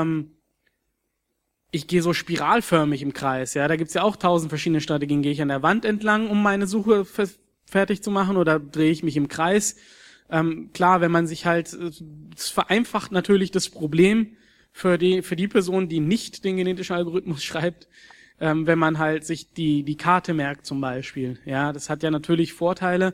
ich gehe so spiralförmig im Kreis, ja, da gibt's ja auch 1000 verschiedene Strategien. Gehe ich an der Wand entlang, um meine Suche fertig zu machen, oder drehe ich mich im Kreis? Klar, wenn man sich halt, es vereinfacht natürlich das Problem für die Person, die nicht den genetischen Algorithmus schreibt, wenn man halt sich die Karte merkt zum Beispiel. Ja, das hat ja natürlich Vorteile.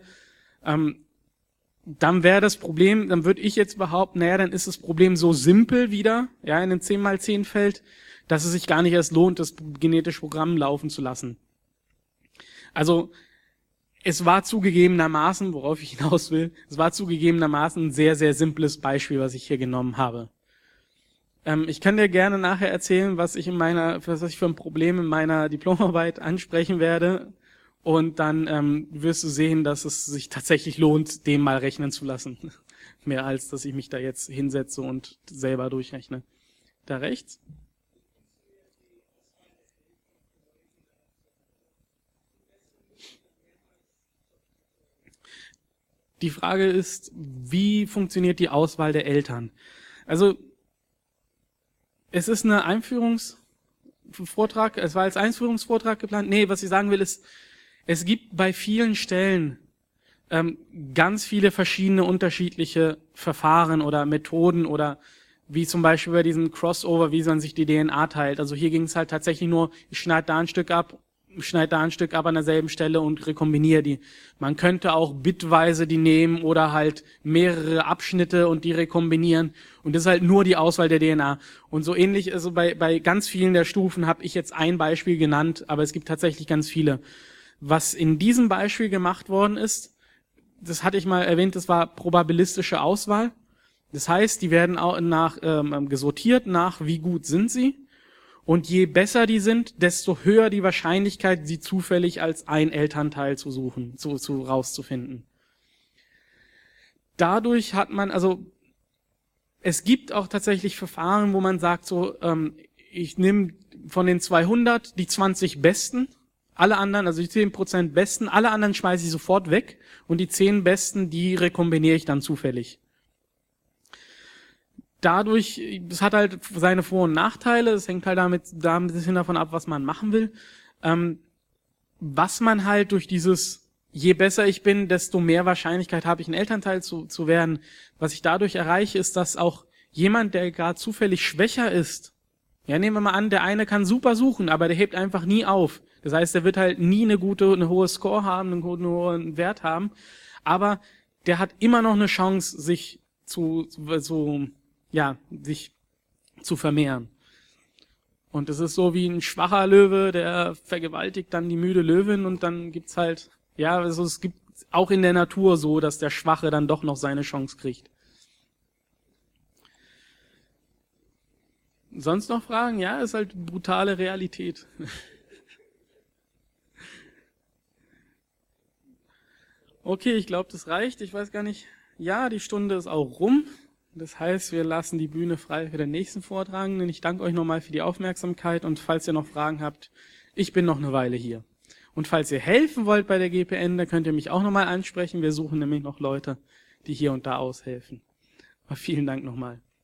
Dann wäre das Problem, dann würde ich jetzt behaupten, dann ist das Problem so simpel wieder, ja, in einem 10x10 Feld, dass es sich gar nicht erst lohnt, das genetische Programm laufen zu lassen. Also, es war zugegebenermaßen, worauf ich hinaus will, es war zugegebenermaßen ein sehr, sehr simples Beispiel, was ich hier genommen habe. Ich kann dir gerne nachher erzählen, was ich für ein Problem in meiner Diplomarbeit ansprechen werde. Und dann wirst du sehen, dass es sich tatsächlich lohnt, dem mal rechnen zu lassen. Mehr als, dass ich mich da jetzt hinsetze und selber durchrechne. Da rechts? Die Frage ist, wie funktioniert die Auswahl der Eltern? Also, es ist eine es war als Einführungsvortrag geplant. Nee, was ich sagen will ist, es gibt bei vielen Stellen ganz viele verschiedene unterschiedliche Verfahren oder Methoden oder wie zum Beispiel bei diesem Crossover, wie man sich die DNA teilt. Also hier ging es halt tatsächlich nur, ich schneide da ein Stück ab an derselben Stelle und rekombiniere die. Man könnte auch bitweise die nehmen oder halt mehrere Abschnitte und die rekombinieren. Und das ist halt nur die Auswahl der DNA. Und so ähnlich, also bei ganz vielen der Stufen habe ich jetzt ein Beispiel genannt, aber es gibt tatsächlich ganz viele. Was in diesem Beispiel gemacht worden ist, das hatte ich mal erwähnt, das war probabilistische Auswahl. Das heißt, die werden auch gesortiert nach, wie gut sind sie. Und je besser die sind, desto höher die Wahrscheinlichkeit, sie zufällig als ein Elternteil zu suchen, rauszufinden. Dadurch hat man, also es gibt auch tatsächlich Verfahren, wo man sagt, ich nehme von den 200 die 20 besten, alle anderen, also die 10% besten, alle anderen schmeiße ich sofort weg und die 10 besten, die rekombiniere ich dann zufällig. Dadurch, das hat halt seine Vor- und Nachteile, es hängt halt da ein bisschen davon ab, was man machen will. Was man halt durch dieses, je besser ich bin, desto mehr Wahrscheinlichkeit habe ich, ein Elternteil zu werden. Was ich dadurch erreiche, ist, dass auch jemand, der gerade zufällig schwächer ist, ja, nehmen wir mal an, der eine kann super suchen, aber der hebt einfach nie auf. Das heißt, der wird halt nie eine hohe Score haben, einen hohen Wert haben, aber der hat immer noch eine Chance, sich zu vermehren. Und es ist so wie ein schwacher Löwe, der vergewaltigt dann die müde Löwin und dann gibt's halt, ja, also es gibt auch in der Natur so, dass der Schwache dann doch noch seine Chance kriegt. Sonst noch Fragen? Ja, ist halt brutale Realität. Okay, ich glaube, das reicht. Ich weiß gar nicht. Ja, die Stunde ist auch rum. Das heißt, wir lassen die Bühne frei für den nächsten Vortragenden. Ich danke euch nochmal für die Aufmerksamkeit und falls ihr noch Fragen habt, ich bin noch eine Weile hier. Und falls ihr helfen wollt bei der GPN, dann könnt ihr mich auch nochmal ansprechen. Wir suchen nämlich noch Leute, die hier und da aushelfen. Aber vielen Dank nochmal.